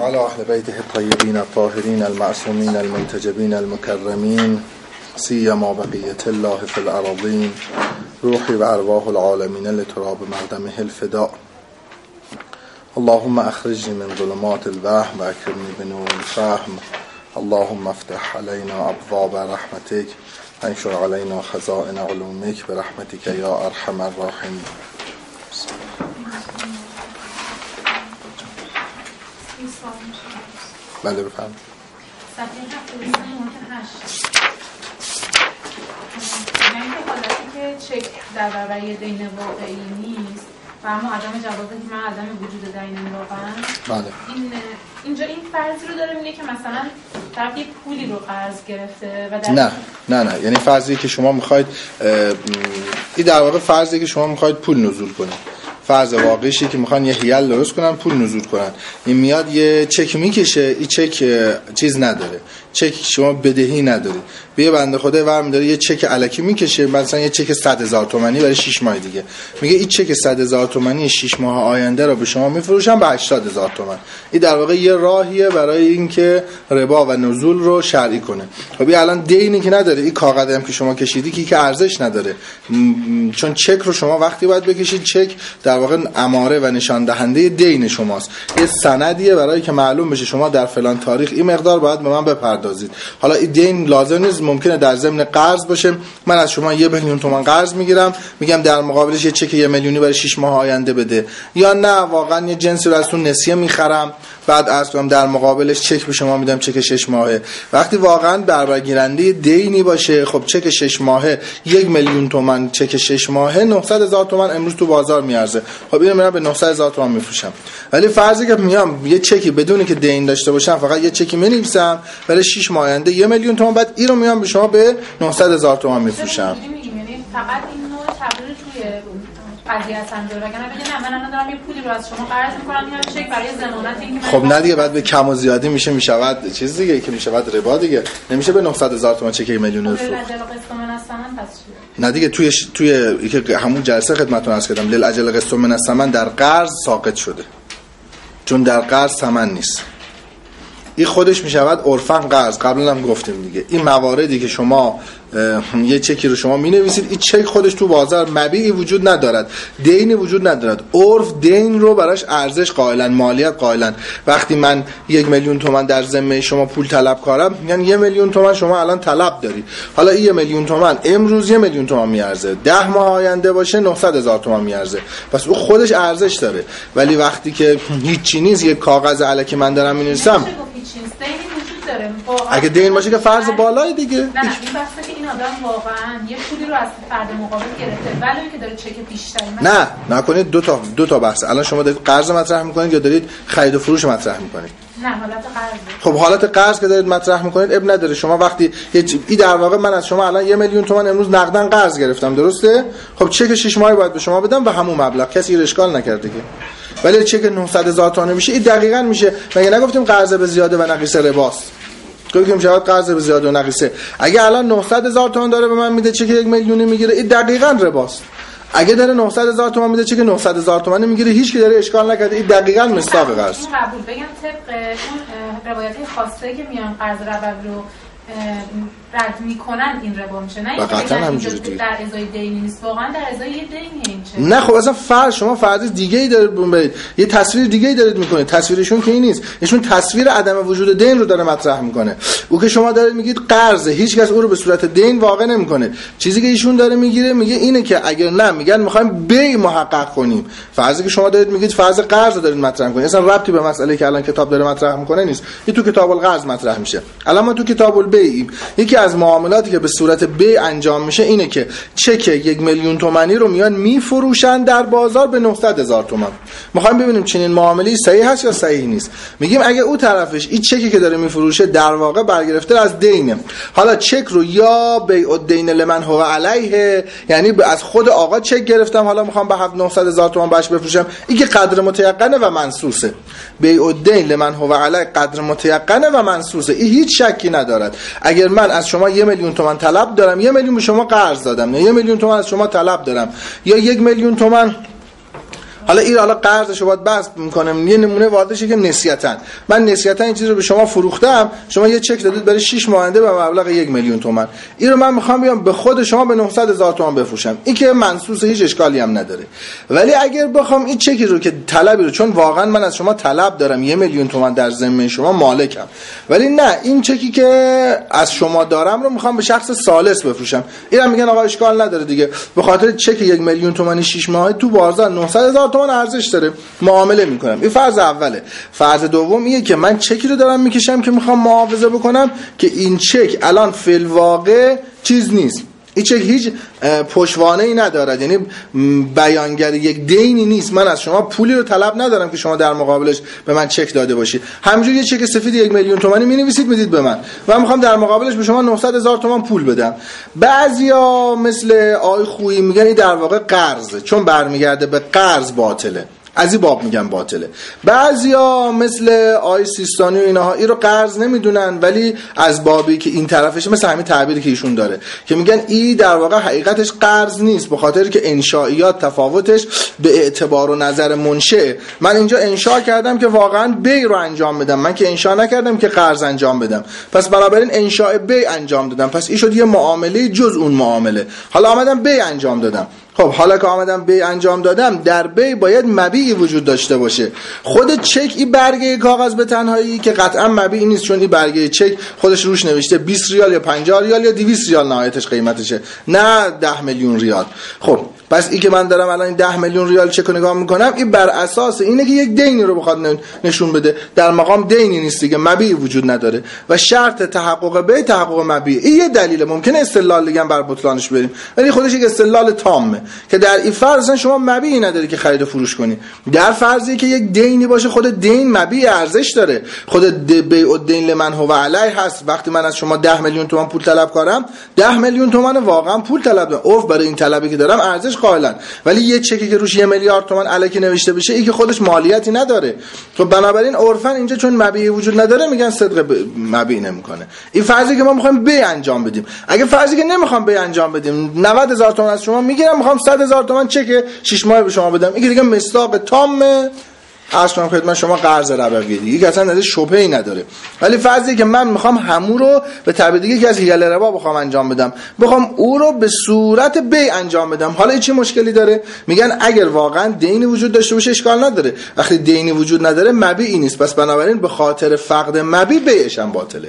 وعلى اهل بیته الطیبین الطاهرین المعصومین المنتجبین المکرمین سیما بقیة الله فی الارضین روحی و ارواح العالمین لتراب مقدمه الفداء. اللهم اخرجنی من ظلمات الوهم و اکرمنی بنور الفهم. اللهم افتح علینا ابواب رحمتک انشر علینا خزائن علومک برحمتک یا ارحم الراحمین. بله بفهم. صفحه 8 یعنی که حالتی که چک در برابر دین واقعی نیست و اما عدم جوازه که من عدم وجود دین واقعا. بله. اینجا این فرضی رو داره میگه که مثلا طرف یک پولی رو قرض گرفته و در نه یعنی فرضی که شما میخواید این در واقع فرضی که شما میخواید پول نزول کنید. فرض واقعیشی که میخوان یه هیل درست کنن پول نزول کنن. این میاد یه چک میکشه، این چک چیز نداره، چک شما بدهی نداری، بیا بنده خدا ور میداره یه چک الکی میکشه، مثلا یه چک 100,000 تومانی برای 6 ماه دیگه، میگه این چک 100,000 تومانی 6 ماه آینده رو به شما میفروشم به 80,000 تومان. این در واقع یه راهیه برای اینکه ربا و نزول رو شرعی کنه. خب این الان دینی که نداره، این کاغذی هم که شما کشیدی که ارزش نداره، چون چک رو شما وقتی باید بکشید، چک در واقع اماره و نشان دهنده دین شماست، یه سندیه برای که معلوم بشه شما در فلان تاریخ این مقدار باید به من بپردازید. حالا این دین لازم نیست، ممکنه در ضمن قرض باشه. من از شما 1,000,000 تومان قرض میگیرم، میگم در مقابلش یه چک 1,000,000 برای 6 ماه آینده بده، یا نه واقعا یه جنسی رو از تو نسیه میخرم بعد عرض کنم در مقابلش چک به شما میدم، چک 6 ماهه. وقتی واقعا برگیرنده دینی باشه، خب چک 6 ماهه 1,000,000 تومان، چک 6 ماهه 900,000 تومان امروز تو بازار میارزه، خب اینو من به 900,000 تومان میفروشم. ولی فرضی که میام یه چکی بدونی که دین داشته باشم، فقط یه چکی مینویسم برای 6 ماه آینده 1,000,000 تومان، بعد اینو میام به شما به 900,000 تومان میفروشم. یعنی فقط این نوع تغییر توی قضیه هستن داره، وگرنه بگه نه من الان دارم یه پولی رو از شما قرض میکنم میارم چک برای ضمانت اینکه خب نه دیگه، بعد به کم و زیادی میشود چیز دیگه که میشود ربا دیگه، نمیشه به 900,000 تومان چک 1,000,000 رو فروخت. نه دیگه توی که همون جلسه خدمتتون عرض کردم للعجل قسط من الثمن در قرض ساقط شده، چون در قرض ثمن نیست. این خودش میشود عرفاً قرض. قبلا هم گفتیم دیگه، این مواردی که شما یه چکی رو شما می‌نویسید، این چک خودش تو بازار مبیعی وجود ندارد، دینی وجود ندارد. عرف دین رو براش ارزش قائلن، مالیت قائلن. وقتی من 1,000,000 تومان در ذمه شما پول طلب کردم، یعنی 1,000,000 تومان شما الان طلب داری. حالا این 1,000,000 تومان امروز 1,000,000 تومان میارزه، 10 ماه آینده باشه 900,000 تومان میارزه، پس اون خودش ارزش داره. ولی وقتی که هیچی نیست، یه کاغذ الکی من دارم می‌نویسم، اگه دین باشه که فرض بالای دیگه. نه این بحثه که این آدم واقعا یه پولی رو از فرد مقابل گرفته ولی اینکه داره چک بیشتری نه نکنید. دو تا بحث. الان شما دارید قرض مطرح میکنید یا دارید خرید و فروش مطرح میکنید؟ نه حالت قرض. خب حالت قرض که دارید مطرح میکنید اب نداره. شما وقتی این در واقع من از شما الان 1,000,000 تومان امروز نقدن قرض گرفتم، درسته؟ خب چک 6 ماهه باید به شما بدم به همون مبلغ، کسی اشکال نکرده که. ولی چک 900,000 تومان میشه، این دقیقاً میشه. مگه نگفتیم قرض به زیاده و نقیصه رباست؟ گفتیم شاید قرض به زیاده و نقیصه. اگه الان 900,000 تومان داره به من میده، چک 1,000,000 میگیره، این دقیقاً رباست. اگه داره 900,000 تومان میده، چک 900,000 تومان میگیره، هیچ کی داره اشکال نکرده، این دقیقاً مصداق قرض. این قبول بگم طبق اون روایت خاصه که میان قرض ربوی رو رد میکنن این ربا میشه، نه اینکه در ازای دینی نیست، واقعا در ازای یه دینی این چه. نه خب اصلا شما فرض دیگه ای دارید برید، یه تصویر دیگه ای دارید میکنید. تصویرشون که این نیست، ایشون تصویر عدم وجود دین رو داره مطرح میکنه. او که شما دارید میگید قرضه، هیچ کس او رو به صورت دین واقع نمیکنه. چیزی که ایشون داره میگیره میگه اینه که اگر نه میگن میخوایم بیع محقق کنیم، فرضی که شما دارید میگید فرض قرض رو دارید مطرح میکنید، اصلا ربطی به مسئله که الان کتاب داره مطرح میکنه نیست. این تو کتاب القرض مطرح میشه. الان ما تو کتاب البیع یکی از معاملاتی که به صورت بیع انجام میشه اینه که چک 1,000,000 تومانی رو میان میفروشن در بازار به 900,000 تومان. میخوایم ببینیم چنین معامله‌ای صحیح هست یا صحیح نیست. میگیم اگه او طرفش این چکی که داره میفروشه در واقع برگرفته از دینه، حالا چک رو یا بیع الدین لمن هو علیه، یعنی از خود آقا چک گرفتم حالا میخوام به 900,000 تومان بهش بفروشم، این که قدر متیقنه و منصوصه. بیع الدین لمن هو علیه قدر متیقنه و منصوصه، این هیچ شکی ندارد. اگر من از شما 1,000,000 تومان طلب دارم، 1,000,000 به شما قرض دادم، نه 1,000,000 تومان از شما طلب دارم، یا 1,000,000 تومان حالا این حالا قرضشو باید بس میکنم. یه نمونه واضحه که نسیتاً من نسیتاً این چیز رو به شما فروختم، شما یه چک دادید برای 6 ماه آینده به مبلغ 1 میلیون تومان. این رو من میخوام بیام به خود شما به 900,000 تومان بفروشم. این که منصوص هیچ اشکالی هم نداره. ولی اگر بخوام این چکی رو که طلبی رو، چون واقعا من از شما طلب دارم 1 میلیون تومان در ذمه شما مالکم، ولی نه این چکی که از شما دارم رو میخوام به شخص ثالث بفروشم، اینا میگن آقا اشکال نداره دیگه، به خاطر چک 1 میلیون تومانی 6 ماهه تو بازار 900,000 تومان ارزش داره، معامله میکنم. این فرض اوله. فرض دوم اینه که من چکی رو دارم میکشم که میخوام محافظه بکنم که این چک الان فی الواقع چیز نیست، این چک هیچ پشتوانه‌ای ندارد، یعنی بیانگر یک دینی نیست. من از شما پولی رو طلب ندارم که شما در مقابلش به من چک داده باشید. همینجوری یه چک سفید 1 میلیون تومانی می‌نویسید میدید به من، من می‌خوام در مقابلش به شما 900,000 تومان پول بدم. بعضیا مثل آقای خویی میگن این در واقع قرضه، چون برمیگرده به قرض باطله، از این باب میگن باطله. بعضیا مثل آی سیستانی و اینها این رو قرض نمیدونن، ولی از بابی که این طرفش، مثل همین تعبیری که ایشون داره که میگن این در واقع حقیقتش قرض نیست، به خاطر که انشائیات تفاوتش به اعتبار و نظر منشأ. من اینجا انشاء کردم که واقعا بیع رو انجام بدم، من که انشاء نکردم که قرض انجام بدم، پس بنابراین انشاء بیع انجام دادم، پس این شد یه معامله جز اون معامله. حالا آمدم بیع انجام دادم. خب حالا که آمدم بیع انجام دادم، در بیع باید مبیعی وجود داشته باشه. خود چک این برگه کاغذ به تنهایی که قطعا مبیعی نیست، چون این برگه چک خودش روش نوشته 20 ریال یا 50 ریال یا 200 ریال نهایتش قیمتشه، نه 10 میلیون ریال. خب پس این که من دارم الان این 10 میلیون ریال چک رو نگاه میکنم، این بر اساس اینه که یک دینی رو بخواد نشون بده، در مقام دینی نیست دیگه، مبیعی وجود نداره و شرط تحقق بیع تحقق مبیع. این یه دلیله، ممکنه استدلال دیگه بر بطلانش بریم، ولی خودش یک استدلال تامه که در این فرض شما مبیعی نداری که خرید و فروش کنی. در فرضی که یک دینی باشه، خود دین مبیع ارزش داره، خود بیع الدین لمن هو علیه هست. وقتی من از شما 10 میلیون تومان پول طلب کردم، 10 میلیون تومان واقعا پول طلب دارم، عرف برای این طلبی که دارم ارزش قائلن. ولی یه چکی که روش 1 میلیارد تومان الکی نوشته بشه، این که خودش مالیاتی نداره، خب بنابراین عرفاً اینجا چون مبیعی وجود نداره میگن صدق مبیع نمیکنه. این فرضی که ما میخوایم بیع انجام بدیم. اگه فرضی که نمیخوام بیع انجام بدیم، 90,000 تومان از شما میگیرم، میخوام 100,000 تومان چک 6 ماه به شما بدم، این دیگه مصداق تامه. عرض کنم خدمت شما قرض ربوی دیگه که اصلا ازش شبهه‌ای نداره. ولی فرضی که من میخوام همو رو به تعبیر دیگه که از حیل ربا بخوام انجام بدم، بخوام او رو به صورت بیع انجام بدم، حالا چه مشکلی داره؟ میگن اگر واقعا دینی وجود داشته باشه اشکال نداره. وقتی دینی وجود نداره مبیعی نیست، پس بنابراین به خاطر فقد مبیع بیعش هم باطله.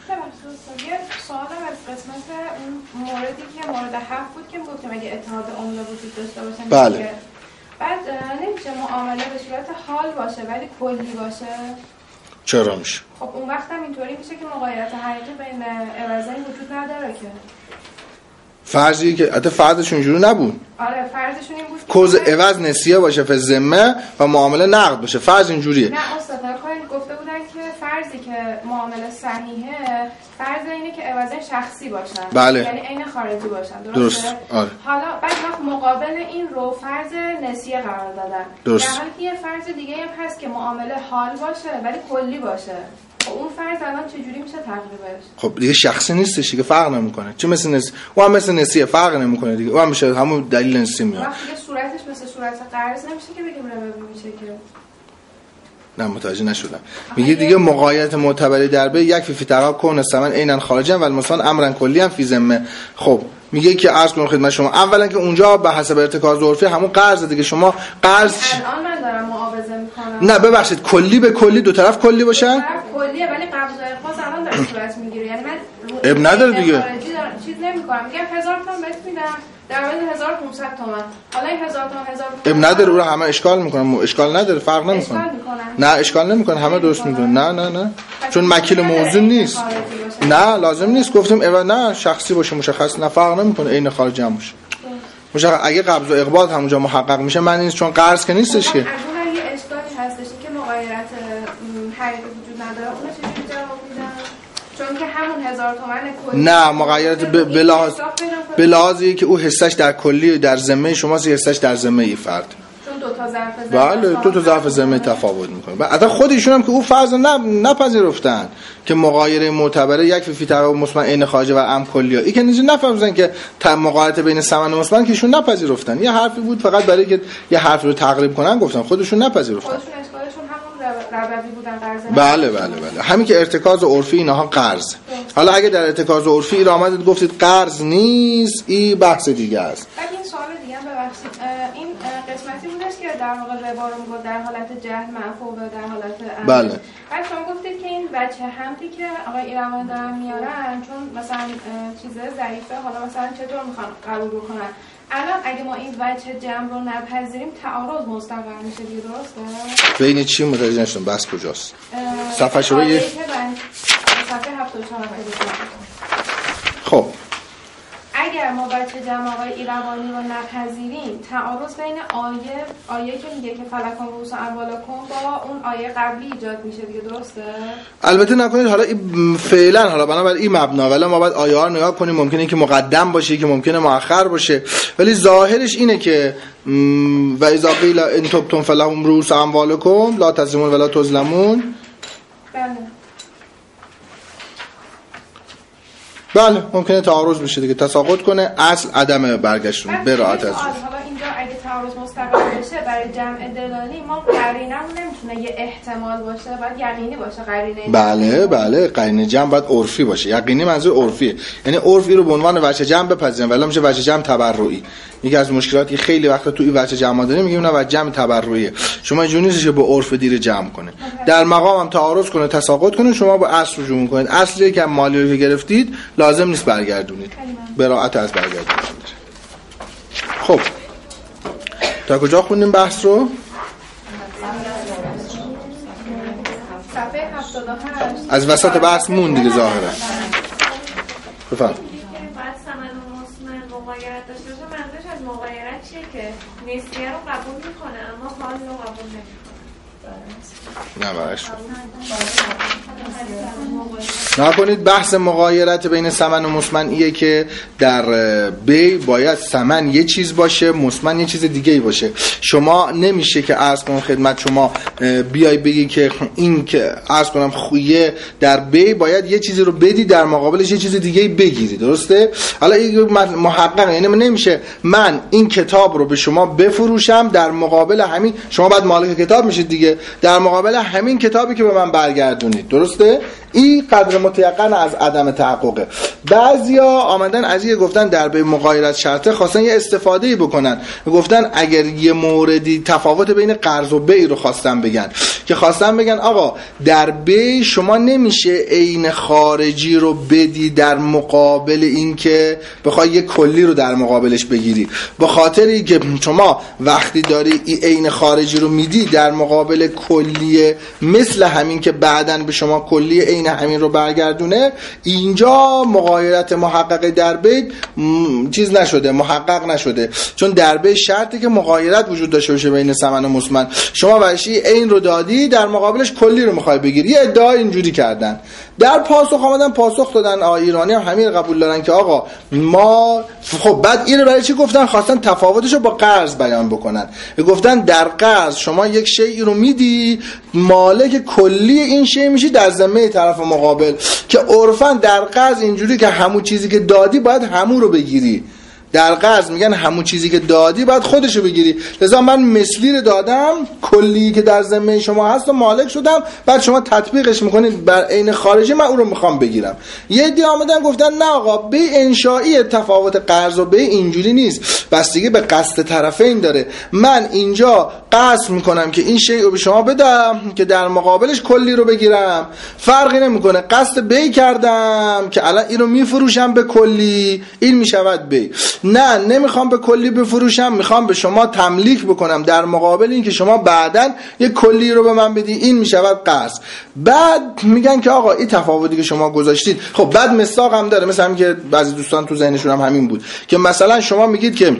موردی که مورد 7 بود که گفتم اگه اتحاد عمله وجود داشته باشه، بله، بعد نمیشه معامله به صورت حال باشه ولی کلی باشه؟ چرا میشه؟ خب اون وقت هم اینطوری میشه که مغایرت حقیقی بین عوضین وجود نداره که. فرضی که حتی فرضشون اینجوری نبود. آره فرضشون این بود کوز عوض نسیه باشه فی ذمه و معامله نقد باشه. فرض اینجوریه. نه استاد کارین گفته بودن که فرضی که معامله صحیحه، فرض اینه که عوضین شخصی باشن. بله. یعنی عین خارجی باشن. درست. آره. حالا بعد وقت مقابل این رو فرض نسیه قرار دادن. درست. در حالی که یه فرض دیگه هم هست که معامله حال باشه ولی کلی باشه. اون فرض الان چجوری میشه تقریبش؟ خب دیگه شخصی نیستش دیگه، فرق نمیکنه. چه مثل نسیه، اون هم مثل نسیه فرق نمیکنه دیگه. اون هم میشه همون دلیل نسیه میاد. وقتی که صورتش مثل صورت قرض نمیشه که بگیم ربوی میشه که. نه متوجه نشدم. میگه دیگه مقایرت معتبری در بیع یک فی تعاقب کون ثمن عیناً خارجاً و المثان امرا کلیاً فی ذمه. خب میگه که عرض کنم خدمت شما اولا که اونجا به حسب ارتکاز عرفی همون قرض دیگه، شما قرض الان من دارم معاوضه میکنم. نه ببخشید، کلی به کلی دو طرف کلی باشن؟ دو طرف کلیه ولی قبض و اقباض الان داره صورت میگیره. یعنی من اب نداره دیگه. چیز نمیکنم، میگم 1000 تومان بهت میدم در مورد 1500 تومان. حالا این 1000 تومان 1000 اب نداره، اون همه اشکال میکنن. اشکال نداره، فرق نمیکنه. نه اشکال نمیکنه، همه درست میکنن. نه چون مکیل موضوع نیست. نه لازم نیست، گفتیم نه شخصی باشه مشخص، نه فرق نمیکنه، عین خارجی هم باشه مشخص. اگه قبض و اقباض همونجا محقق میشه من نیست، چون قرض که نیستش که. اگه یه اشکالی هستش که مغایرت حقیقی وجود نداره، اون چجوری جواب میدن؟ چون که همون 1000 تومان کلی. نه مغایرت به لحاظی که او حصش در کلی در ذمه شماست، حصش در ذمه ای فرد. چون دو تا ظرف ذهنی بله، دو تا ظرف ذهنی تفاوت میکنه. بعد خودشون هم که اون فرض نپذیرفتن که مغایر معتبره یک فی تقابل مثبت عین خارجه و ام کلیه. این که نفهمیدن که مقایرت بین ثمن و مثبت که ایشون نپذیرفتن. یه حرفی بود فقط برای که یه حرف رو تقریب کنن گفتن، خودشون نپذیرفتن. ربوی بودن قرض. بله همین که ارتکاز عرفی اینها قرض. حالا اگه در ارتکاز عرفی را آمدید گفتید قرض نیست، این بحث دیگه است. بعد این سوال دیگه هم ببخشید، این قسمتی بودش که در واقع ربا رو میگفت در حالت جهل معفو و در حالت بله. بعد شما گفتید که این بچه همتی که آقای ایروان دارن میارن چون مثلا چیزه ضعیفه، حالا مثلا چطور میخوان قبول بکنن؟ الان اگه ما این وجه جمع رو نپذیریم تعارض مستقر میشه دیگه، درسته؟ بین چی متوجه نشدم؟ بس کجاست؟ صفحه شروع صفحه 74. خب اگر ما وجه جمع آقای ایروانی رو نپذیریم تعارض بین آیه که میگه که فلکان رؤوس اموالکم با اون آیه قبلی ایجاد میشه دیگه، درسته؟ البته نکنید حالا فعلا حالا بنابراین این مبنا، ولی ما باید آیه ها رو نگاه کنیم، ممکنه که مقدم باشه که ممکنه مؤخر باشه، ولی ظاهرش اینه که و اذا قیل ان تبتم فلهم رؤوس اموالکم لا تظلمون ولا تظلمون. بله ممکنه تعارض بشه دیگه، تساقط کنه، اصل عدم برگشت رو به راحت از. حالا اینجا اگه تعارض مستقر بشه برای جمع دلالی ما قرینه‌مون نمیتونه یه احتمال باشه، باید یقینی باشه قرینه. بله قرینه جمع باید عرفی باشه. یقینی منظور عرفیه، یعنی عرفی رو به عنوان وجه جمع بپذیریم، ولی میشه وجه جمع تبرعی. یکی از مشکلاتی خیلی وقت تو این وجه جمع داریم میگیم نه وجه جمع تبرعیه، شما اینجوری نیست که با عرف دیر جمع کنه، در مقام هم تعارض کنه تساقط کنه، شما با اصل رجوع کنید، اصلی که مالی رو که گرفتید لازم نیست برگردونید، براءت از برگردوندن. خب تا کجا خوندیم بحث رو؟ صفحه 78 از وسط بحث مون دیگه ظاهرا. بفهم. بعد ثمن و مسمن مغایرت داشته باشه، منظورش از مغایرت چیه که نسیه رو قبول میکنه اما حال رو قبول نمیکنه؟ نکنید بحث مغایرت بین ثمن و مسمن ایه که در بی باید ثمن یه چیز باشه، مسمن یه چیز دیگه ای باشه. شما نمیشه که عرض کنم خدمت شما بیای بگی که این که عرض کنم خویه در بی باید یه چیزی رو بدی در مقابلش یه چیز دیگه ای بگیری، درسته؟ حالا این محقق، یعنی نمیشه من این کتاب رو به شما بفروشم در مقابل همین شما بعد مالک کتاب میشید دیگه، در مقابل همین کتابی که به من برگردونید، درسته؟ این قدر متیقن از عدم تحققه. بعضیا آمدن از این گفتن در به مغایرت شرطه خواستن یه استفاده‌ای بکنن، گفتن اگر یه موردی تفاوت بین قرض و بیع رو خواستن بگن، که خواستن بگن آقا در بیع شما نمیشه عین خارجی رو بدی در مقابل این که بخوای یه کلی رو در مقابلش بگیری، به خاطری که شما وقتی داری این عین خارجی رو میدی در مقابل کلیه مثل همین که بعدن به شما کلیه عین همین رو برگردونه، اینجا مغایرت محقق در بیع چیز نشده، محقق نشده، چون در بیع شرطی که مغایرت وجود داشته باشه بین ثمن و مسمن. شما ورشی عین رو دادی در مقابلش کلی رو میخوای بگیری، یه ادعا اینجوری کردن، در پاسخ آمدن پاسخ دادن آقای ایرانی هم همین قبول دارن که آقا ما خب بعد اینو برای چی گفتن؟ خواستن تفاوتش رو با قرض بیان بکنن، گفتن در قرض شما یک شیء رو میدی، مالک کلی این شیء میشی در ذمه طرف مقابل، که عرفاً در قرض اینجوری که همون چیزی که دادی باید همون رو بگیری، در قرض میگن همون چیزی که دادی باید خودشو بگیری، لذا من مثلی رو دادم کلی که در ذمه شما هست و مالک شدم، بعد شما تطبیقش میکنید بر عین خارجی، من اون رو میخوام بگیرم. یه عده آمدن گفتن نه آقا به انشایی تفاوت قرض و به اینجوری نیست، بستگی به قصد طرفین داره، من اینجا قصد میکنم که این شیء رو به شما بدم که در مقابلش کلی رو بگیرم، فرقی نمیکنه قصد بی کردم که الان این رو میفروشم به کلی، این میشود بی، نه نمیخوام به کلی بفروشم، میخوام به شما تملیک بکنم در مقابل این که شما بعدن یک کلی رو به من بدی، این میشود قرض. بعد میگن که آقا این تفاوتی که شما گذاشتید، خب بعد مصداق هم داره، مثلا همین که بعضی دوستان تو ذهنشون هم همین بود که مثلا شما میگید که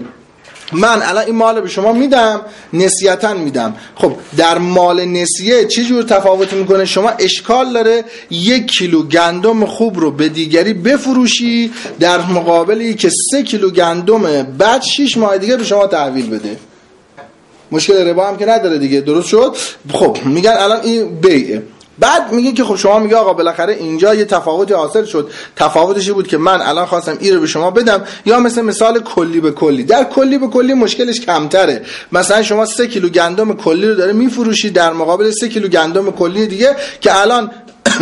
من الان این مال به شما میدم نسیتاً میدم، خب در مال نسیه چه جور تفاوت میکنه؟ شما اشکال داره 1 کیلو گندم خوب رو به دیگری بفروشی در مقابلی که 3 کیلو گندم بعد 6 ماه دیگه به شما تحویل بده. مشکل ربا هم که نداره دیگه، درست شد. خب میگن الان این بیعه. بعد میگه که خب شما میگه آقا بالاخره اینجا یه تفاوتی حاصل شد، تفاوتش بود که من الان خواستم این رو به شما بدم، یا مثال کلی به کلی. در کلی به کلی مشکلش کمتره. مثلا شما 3 کیلو گندم کلی رو داره میفروشی در مقابل 3 کیلو گندم کلی دیگه که الان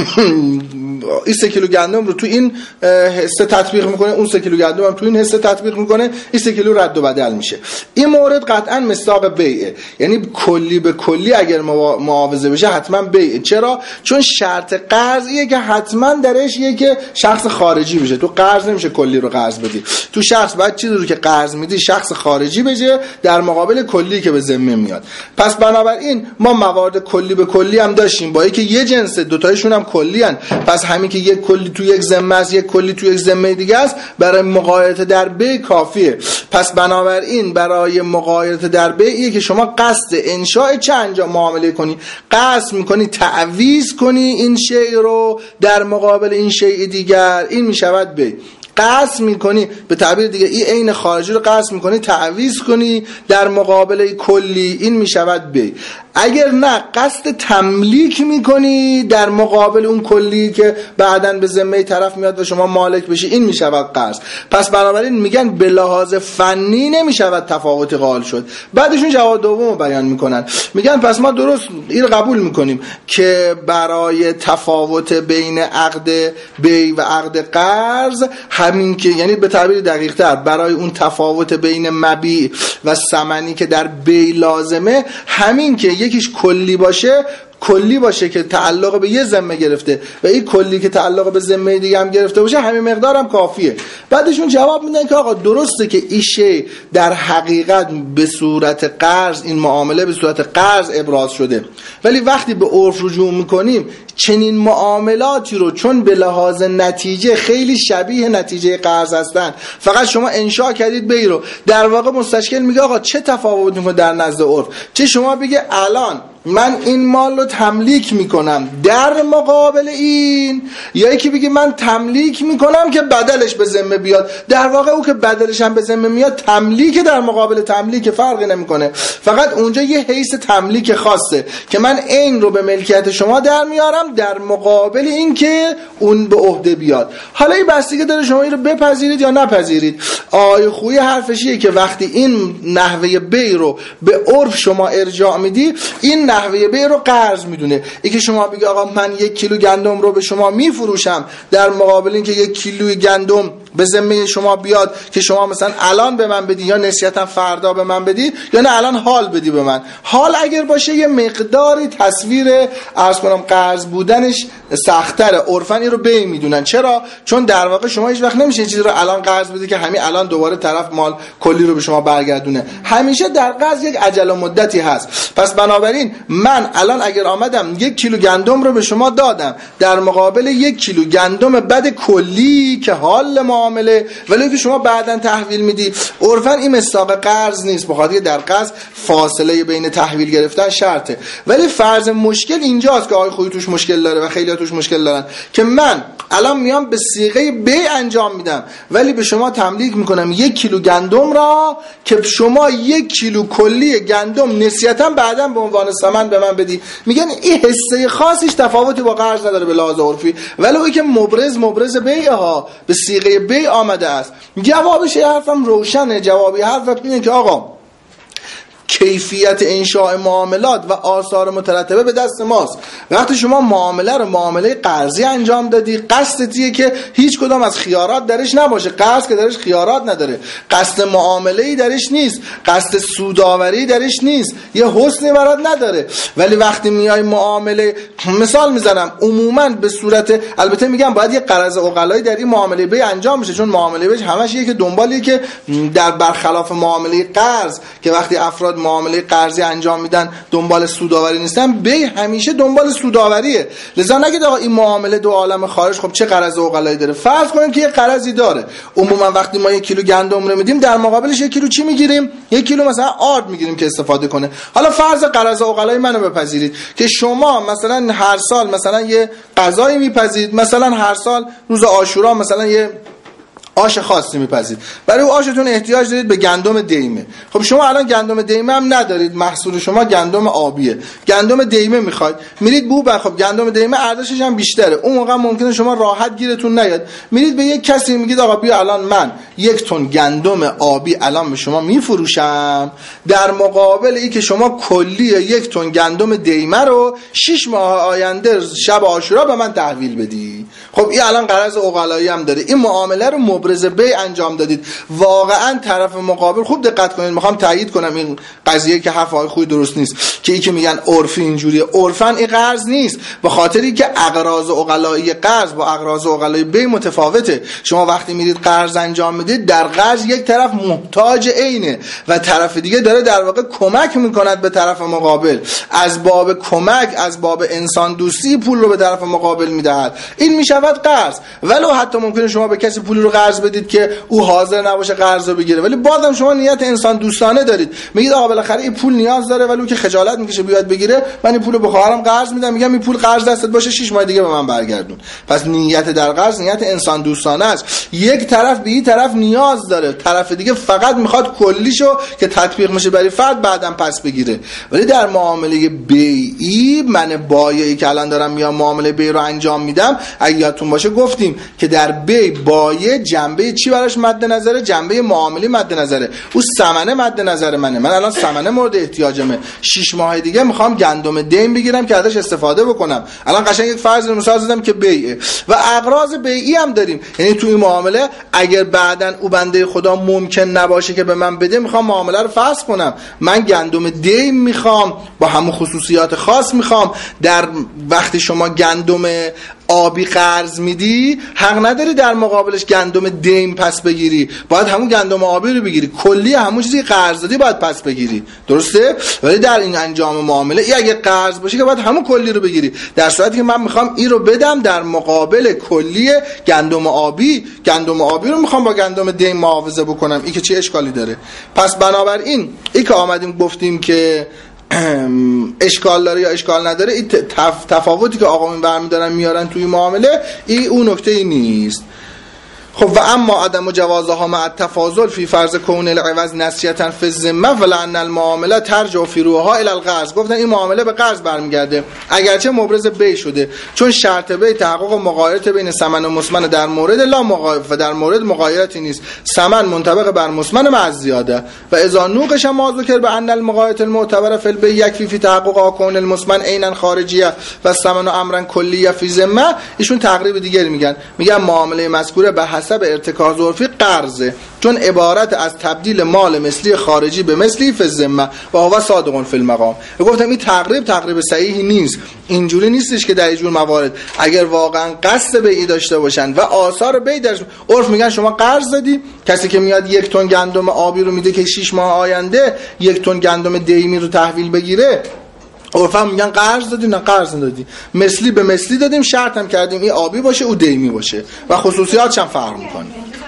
این 3 کیلو گندم رو تو این حصه تطبیق میکنه، اون 3 کیلو گندم هم تو این حصه تطبیق میکنه، این 3 کیلو رد و بدل میشه. این مورد قطعا مصداق بیعه، یعنی کلی به کلی اگر معاوضه بشه حتما بیعه. چرا؟ چون شرط قرضیه که حتما درش یه که شخص خارجی بشه. تو قرض نمیشه کلی رو قرض بدی، تو شخص باید چیزی رو که قرض میدی شخص خارجی بشه در مقابل کلی که به ذمه میاد. پس بنابراین ما موارد کلی به کلی هم داشتیم، با اینکه یه جنس، دو تایشون هم کلی ان. پس همین که یک کلی تو یک ذمه است، یک کلی تو یک ذمه دیگه است، برای مقایرت در بیع کافیه. پس بنابراین برای مقایرت در بیعیه که شما قصد انشاء چه انجام معامله کنی، قصد میکنی تعویض کنی این شیء رو در مقابل این شیء دیگر، این میشود بیع. قصد میکنی به تعبیر دیگه این عین خارجی رو قصد میکنی تعویض کنی در مقابل کلی، این میشود بیع. اگر نه قصد تملیک میکنی در مقابل اون کلی که بعداً به ذمه طرف میاد و شما مالک بشی، این میشود قرض. پس بنابراین میگن به لحاظ فنی نمیشود تفاوت قائل شد. بعدشون جواب دومو بیان میکنن، میگن پس ما درست این رو قبول میکنیم که برای تفاوت بین عقد بیع و عقد قرض، همین که یعنی به تعبیر دقیق تر برای اون تفاوت بین مبیع و ثمنی که در بیع لازمه، همین که یکیش کلی باشه که تعلق به یه ذمه گرفته و این کلی که تعلق به ذمه دیگه هم گرفته باشه، همین مقدار هم کافیه. بعدشون جواب میدن که آقا درسته که این شی در حقیقت به صورت قرض، این معامله به صورت قرض ابراز شده، ولی وقتی به عرف رجوع میکنیم چنین معاملاتی رو چون به لحاظ نتیجه خیلی شبیه نتیجه قرض هستن، فقط شما انشاء کردید بیع رو، در واقع مستشکل میگه آقا چه تفاوت میکنه در نزد عرف؟ چه شما بگه الان من این مال رو تملیک میکنم در مقابل این، یا یکی بگه من تملیک میکنم که بدلش به ذمه بیاد. در واقع او که بدلش هم به ذمه میاد تملیک در مقابل تملیک، فرقی نمیکنه، فقط اونجا یه حیث تملیک خاصه که من این رو به ملکیت شما در میارم در مقابل این که اون به عهده بیاد. حالا این بستگی داره شما این رو بپذیرید یا نپذیرید. آیه خویی حرفشیه که وقتی این نحوه بیع رو به عرف شما ارجاع میدی، این نحوه بیع رو قرض میدونه. این که شما بگی آقا من 1 کیلو گندم رو به شما میفروشم در مقابل این که 1 کیلوی گندم به ذمه شما بیاد که شما مثلا الان به من بدی یا نسیتا فردا به من بدی، یا نه الان حال بدی به من. حال اگر باشه یه مقداری تصویر عرض کنم قرض بودنش سخت‌تره، عرفاً این رو بیع میدونن. چرا؟ چون در واقع شما هیچ وقت نمیشه چیزی رو الان قرض بدی که همین الان دوباره طرف مال کلی رو به شما برگردونه. همیشه در قرض یک عجل و مدتی هست. پس بنابراین من الان اگر آمدم 1 کیلو گندم رو به شما دادم در مقابل 1 کیلو گندم بد کلی که حال معامله، ولی که شما بعداً تحویل میدی، عرفاً این مصداق قرض نیست، بخاطر در قرض فاصله بین تحویل گرفتن شرطه. ولی فرض مشکل اینجاست که آقای خویی توش مشکل داره و خیلی توش مشکل دارن که من الان میام به صیغه بیع انجام میدم، ولی به شما تملیک میکنم 1 کیلو گندم را که شما 1 کیلو کلی گندم نسیتا بعداً به عنوان ثمن به من بدی. میگن این حصه خاصش تفاوتی با قرض نداره به لحاظ عرفی، ولی اون که مبرز بیع ها به صیغه بیع آمده است. جوابش حرفم روشنه. جوابی حرفم اینه که آقا کیفیت انشاء معاملات و آثار مترتبه به دست ماست. وقتی شما معامله رو معامله قرضی انجام دادی، قصدتیه که هیچ کدام از خیارات درش نباشه. قرض که درش خیارات نداره، قصد معامله‌ای درش نیست، قصد سودآوری درش نیست، یه حسنی برات نداره. ولی وقتی میای معامله، مثال میزنم، عموما به صورت، البته میگم باید یه قرض عقلایی در این معامله بیع انجام بشه، چون معامله بیع همش یه که دنبالیه که در برخلاف معامله قرض که وقتی افراد معامله قرضی انجام میدن دنبال سودآوری نیستن، بیع همیشه دنبال سودآوریه. لذا نگید آقا این معامله دو عالم خارج خب چه قرض عقلایی داره. فرض کنیم که یه قرضی داره. عموما وقتی ما 1 کیلو گندم رو میدیم در مقابلش 1 کیلو چی میگیریم؟ 1 کیلو مثلا آرد میگیریم که استفاده کنه. حالا فرض قرض عقلایی منو بپذیرید که شما مثلا هر سال مثلا یه غذایی میپذیرید، مثلا هر سال روز عاشورا مثلا یه آش خاصی میپزید. برای او آشتون احتیاج دارید به گندم دیمه. خب شما الان گندم دیمه هم ندارید، محصول شما گندم آبیه. گندم دیمه میخواید، میرید بو خب گندم دیمه ارزشش هم بیشتره. اون موقع ممکنه شما راحت گیرتون نیاد. میرید به یک کسی میگید آقا بیا الان من 1 تن گندم آبی الان به شما میفروشم، در مقابل این که شما کلی 1 تن گندم دیمه رو 6 ماه آینده شب عاشورا به من تحویل بدی. خب این الان قرض عقلایی هم داره. این معامله رو مبرز بیع انجام دادید. واقعا طرف مقابل خوب دقت کنید، میخوام تایید کنم این قضیه که حرف آقای خوی درست نیست که این که میگن عرفی اینجوریه. عرفاً این قرض نیست، به خاطری که اقراض عقلایی قرض با اقراض عقلایی بیع متفاوته. شما وقتی میرید قرض انجام میدید، در قرض یک طرف محتاج عینه و طرف دیگه داره در واقع کمک میکند به طرف مقابل، از باب کمک، از باب انسان دوستی پول رو به طرف مقابل میدهد. این میشود قرض. ولو حتی ممکنه شما به کسی پول رو قرض بدید که او حاضر نباشه قرض رو بگیره، ولی بازم شما نیت انسان دوستانه دارید. میگید آقا بالاخره این پول نیاز داره، ولی او که خجالت میکشه بیاد بگیره، من این پولو به خواهرم قرض میدم، میگم این پول قرض دستت باشه 6 ماه دیگه به من برگردون. پس نیت در قرض نیت انسان دوستانه است. یک طرف به این طرف نیاز داره، طرف دیگه فقط میخواد کلیشو که تطبیق میشه برای فرد بعدم پس بگیره. ولی در معامله بیعی، من بایعی که الان دارم میام معامله بیع رو انجام میدم، اگه یادتون باشه گفتیم که در بیع بایع جنبه چی براش مد نظره؟ جنبه معاملی مد نظره. او ثمنه مد نظر منه. من الان ثمنه مورد احتیاجمه، 6 ماه دیگه میخوام گندم دیم بگیرم که ازش استفاده بکنم. الان قشنگ یک فرض مثال زدم که بیعه و اقراض بیعی هم داریم. یعنی تو این معامله اگر بعدن او بنده خدا ممکن نباشه که به من بده، میخوام معامله رو فسخ کنم. من گندم دیم میخوام با همون خصوصیات خاص میخوام. در وقتی شما گندم آبی قرض میدی، حق نداری در مقابلش گندم دیم پس بگیری، باید همون گندم آبی رو بگیری، کلی همون چیزی که قرض دادی باید پس بگیری، درسته؟ ولی در این انجام معامله ای اگه قرض باشه که باید همون کلی رو بگیری، در صورتی که من میخوام این رو بدم در مقابل کلی گندم آبی رو میخوام با گندم دیم معاوضه بکنم، این که چه اشکالی داره؟ پس بنابراین این که آمدیم گفتیم که اشکال داره یا اشکال نداره، این تفاوتی که آقایون برمی‌دارن میارن توی معامله، این اون نکته ای نیست. خب و اما عدم جوازها مع التفاضل فی فرض کون العوض نسیتا فی الذمه ولعن المعامله ترجع فی روحها الی القرض. گفتن این معامله به قرض برمیگرده اگرچه مبرز بیع شده، چون شرط بیع تحقق مغایرت بین ثمن و مسمن در مورد لا مغایرت و در مورد مغایرتی نیست، ثمن منطبق بر مسمن مع زیاده و اذا نوقش ما ذکر به ان المغایرت المعتبره فی البیع یکفی فی تحقق کون المسمن عینا خارجیه و ثمن امرا کلیه فی ذمه. ایشون تقریب دیگری میگن معامله مذکوره به حسب ارتکاز عرفی قرضه، چون عبارت از تبدیل مال مثلی خارجی به مثلی فی الذمه و هو صادق فی المقام. گفتم این تقریب صحیحی نیست. اینجوری نیستش که در اینجور موارد اگر واقعا قصد بیعی داشته باشن و آثار بیع درش، عرف میگن شما قرض دادی، کسی که میاد 1 تن گندم آبی رو میده که 6 ماه آینده 1 تن گندم دیمی رو تحویل بگیره، عرفا میگن قرض دادی، نه قرض ندادی، مثلی به مثلی دادیم، شرط هم کردیم این آبی باشه او دیمی باشه و خصوصیاتش هم فرق میکنه.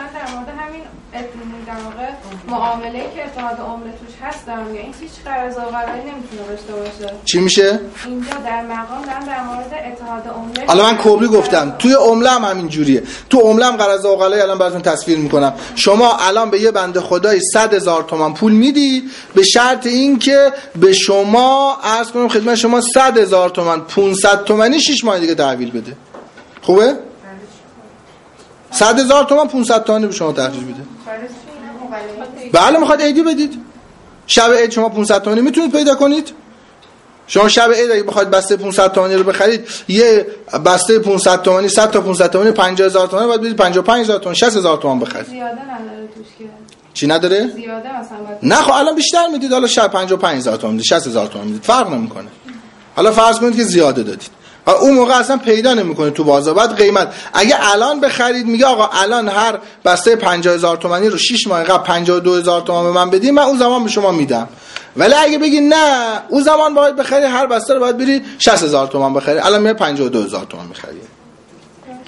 معامله که اتحاد عمله توش هست دارم میگه این هیچ قرض عقلایی نمیتونه داشته باشه. چی میشه؟ اینجا در مقام دارم در مورد اتحاد عمله. حالا من کلی گفتم توی عمله هم همین جوریه. تو عمله هم قرض عقلایی الان براتون تصویر میکنم. شما الان به یه بنده خدای 100,000 تومان پول میدی به شرط این که به شما عرض کنم خدمت شما 100,000 تومان 500 تومانی 6 ماه دیگه تحویل بده. خوبه؟ 100,000 تومان 500 تومانی به شما تحویل بده. بله میخواد عیدی بدید. شب عید شما 500 تومانی میتونید پیدا کنید. شما شب عید اگه بخواید بسته 500 تومانی رو بخرید، یه بسته 500 تومانی 100 تا 500 تومانی 50,000 تومان باید بدید 55,000 تومان 60,000 تومان بخرید. زیاده نداره توش که. چی نداره؟ زیاده مثلا باید. نه خب الان بیشتر میدید، حالا شب 55,000 تومان میدید 60,000 تومان میدید، فرق نمیکنه. حالا فرض کنید که زیاده دادید. اون موقع اصلا پیدا نمیکنه تو بازار. بعد قیمت اگه الان بخرید میگه آقا الان هر بسته 50,000 تومانی رو 6 ماه قبل 52,000 تومان به من بدید، من اون زمان به شما میدم. ولی اگه بگی نه اون زمان باید بخری، هر بسته رو باید بری 60,000 تومان بخری، الان میاد 52,000 تومان میخری.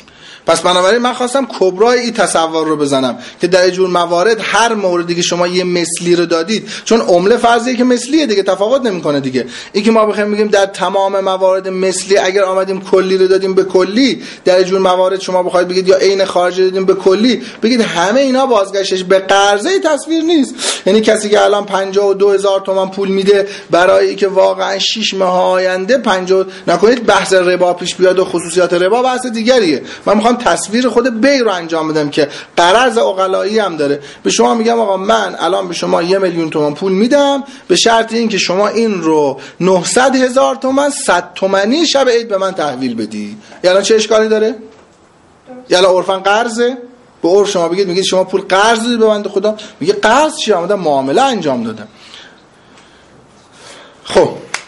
پس بنابراین من خواستم کبرای این تصور رو بزنم که در جور موارد هر موردی که شما یه مثلی رو دادید، چون عمله فرضیه که مثلیه دیگه، تفاوت نمیکنه دیگه. این که ما بخوایم بگیم در تمام موارد مثلی اگر آمدیم کلی رو دادیم به کلی، در جور موارد شما بخواید بگید یا عین خارجی دادیم به کلی، بگید همه اینا بازگشتش به قرضه تصویر نیست. یعنی کسی که الان 52,000 تومان پول میده برای اینکه واقعا 6 ماه آینده 50 نکنید بحث ربا پیش بیاد و خصوصیات ربا بحث دیگریه. من میخوام تصویر خود بی رو انجام بدم که قرض عقلایی هم داره. به شما میگم آقا من الان به شما 1,000,000 تومان پول میدم به شرط این که شما این رو 900,000 تومان 100 تومانی شب عید به من تحویل بدی. یعنی چه اشکالی داره؟ یعنی عرفاً قرضه؟ به عرف شما میگید شما پول قرض دادید به بنده خدا، میگه قرض چی؟ آمدم معامله انجام دادم. خب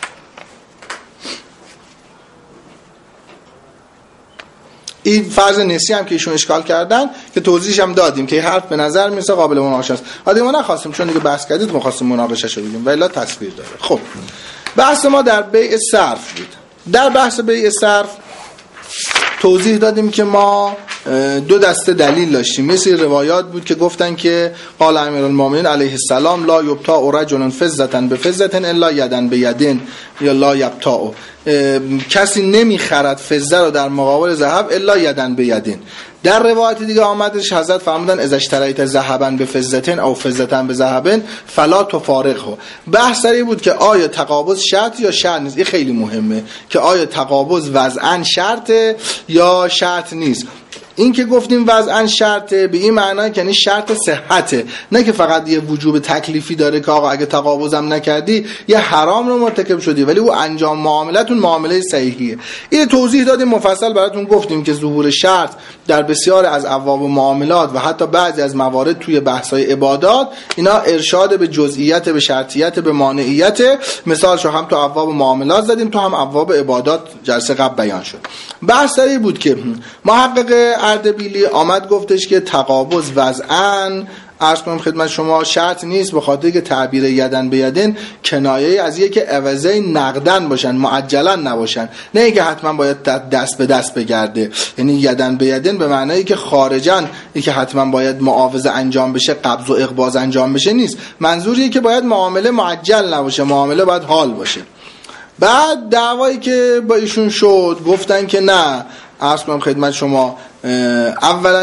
این فرض نسی هم که ایشون اشکال کردن که توضیحش هم دادیم که این حرف به نظر میرسه قابل مناقشه است. ما نخواستیم چون دیگه بحث کردید ما خواستیم مناقشه‌شو بگیم و الا تصویر داره. خب بحث ما در بیع صرف بود. در بحث بیع صرف توضیح دادیم که ما 2 دسته دلیل داشتیم. مثل روایات بود که گفتن که قال امیرالمومنین علیه السلام لا یبتاع رجل فضة بفضة الا یدا بیدن یا لا یبتاع، کسی نمیخرد فضه رو در مقابل ذهب الا یدا بیدن. در روایت دیگه آمدش حضرت فرمودن اذا اشتریت ذهبا بفضة او فضة بذهب فلا تفارقه. بحث سری بود که آیا تقابض شرط یا شرط نیست. این خیلی مهمه که آیا تقابض وضعاً شرطه یا شرط نیست. این که گفتیم وضعاً شرطه به این معنی که یعنی شرط صحته، نه که فقط یه وجوب تکلیفی داره که آقا اگه تقابضم نکردی یه حرام رو مرتکب شدی ولی او انجام معاملتون معامله صحیحیه. این توضیح دادیم مفصل براتون گفتیم که ظهور شرط در بسیار از ابواب معاملات و حتی بعضی از موارد توی بحث‌های عبادات اینا ارشاد به جزئیات، به شرطیت، به مانعیت. مثالشو هم تو ابواب معاملات زدیم، تو هم ابواب عبادات جلسه قبل بیان شد. بحث این بود که محقق اردبیلی آمد گفتش که تقابض وضعاً عرض کنم خدمت شما شرط نیست، به خاطر که تعبیر یدن به یدن کنایه از اینه که عوضه نقدن باشن، معجلا نباشن، نه اینکه حتما باید دست به دست بگرده. یعنی یدن به یدن به معنی که خارجن اینکه حتما باید معاوضه انجام بشه، قبض و اقباض انجام بشه نیست. منظوریه که باید معامله معجل نباشه، معامله باید حال باشه. بعد دعوایی که با ایشون شد گفتن که نه، عرض کنم خدمت شما اولا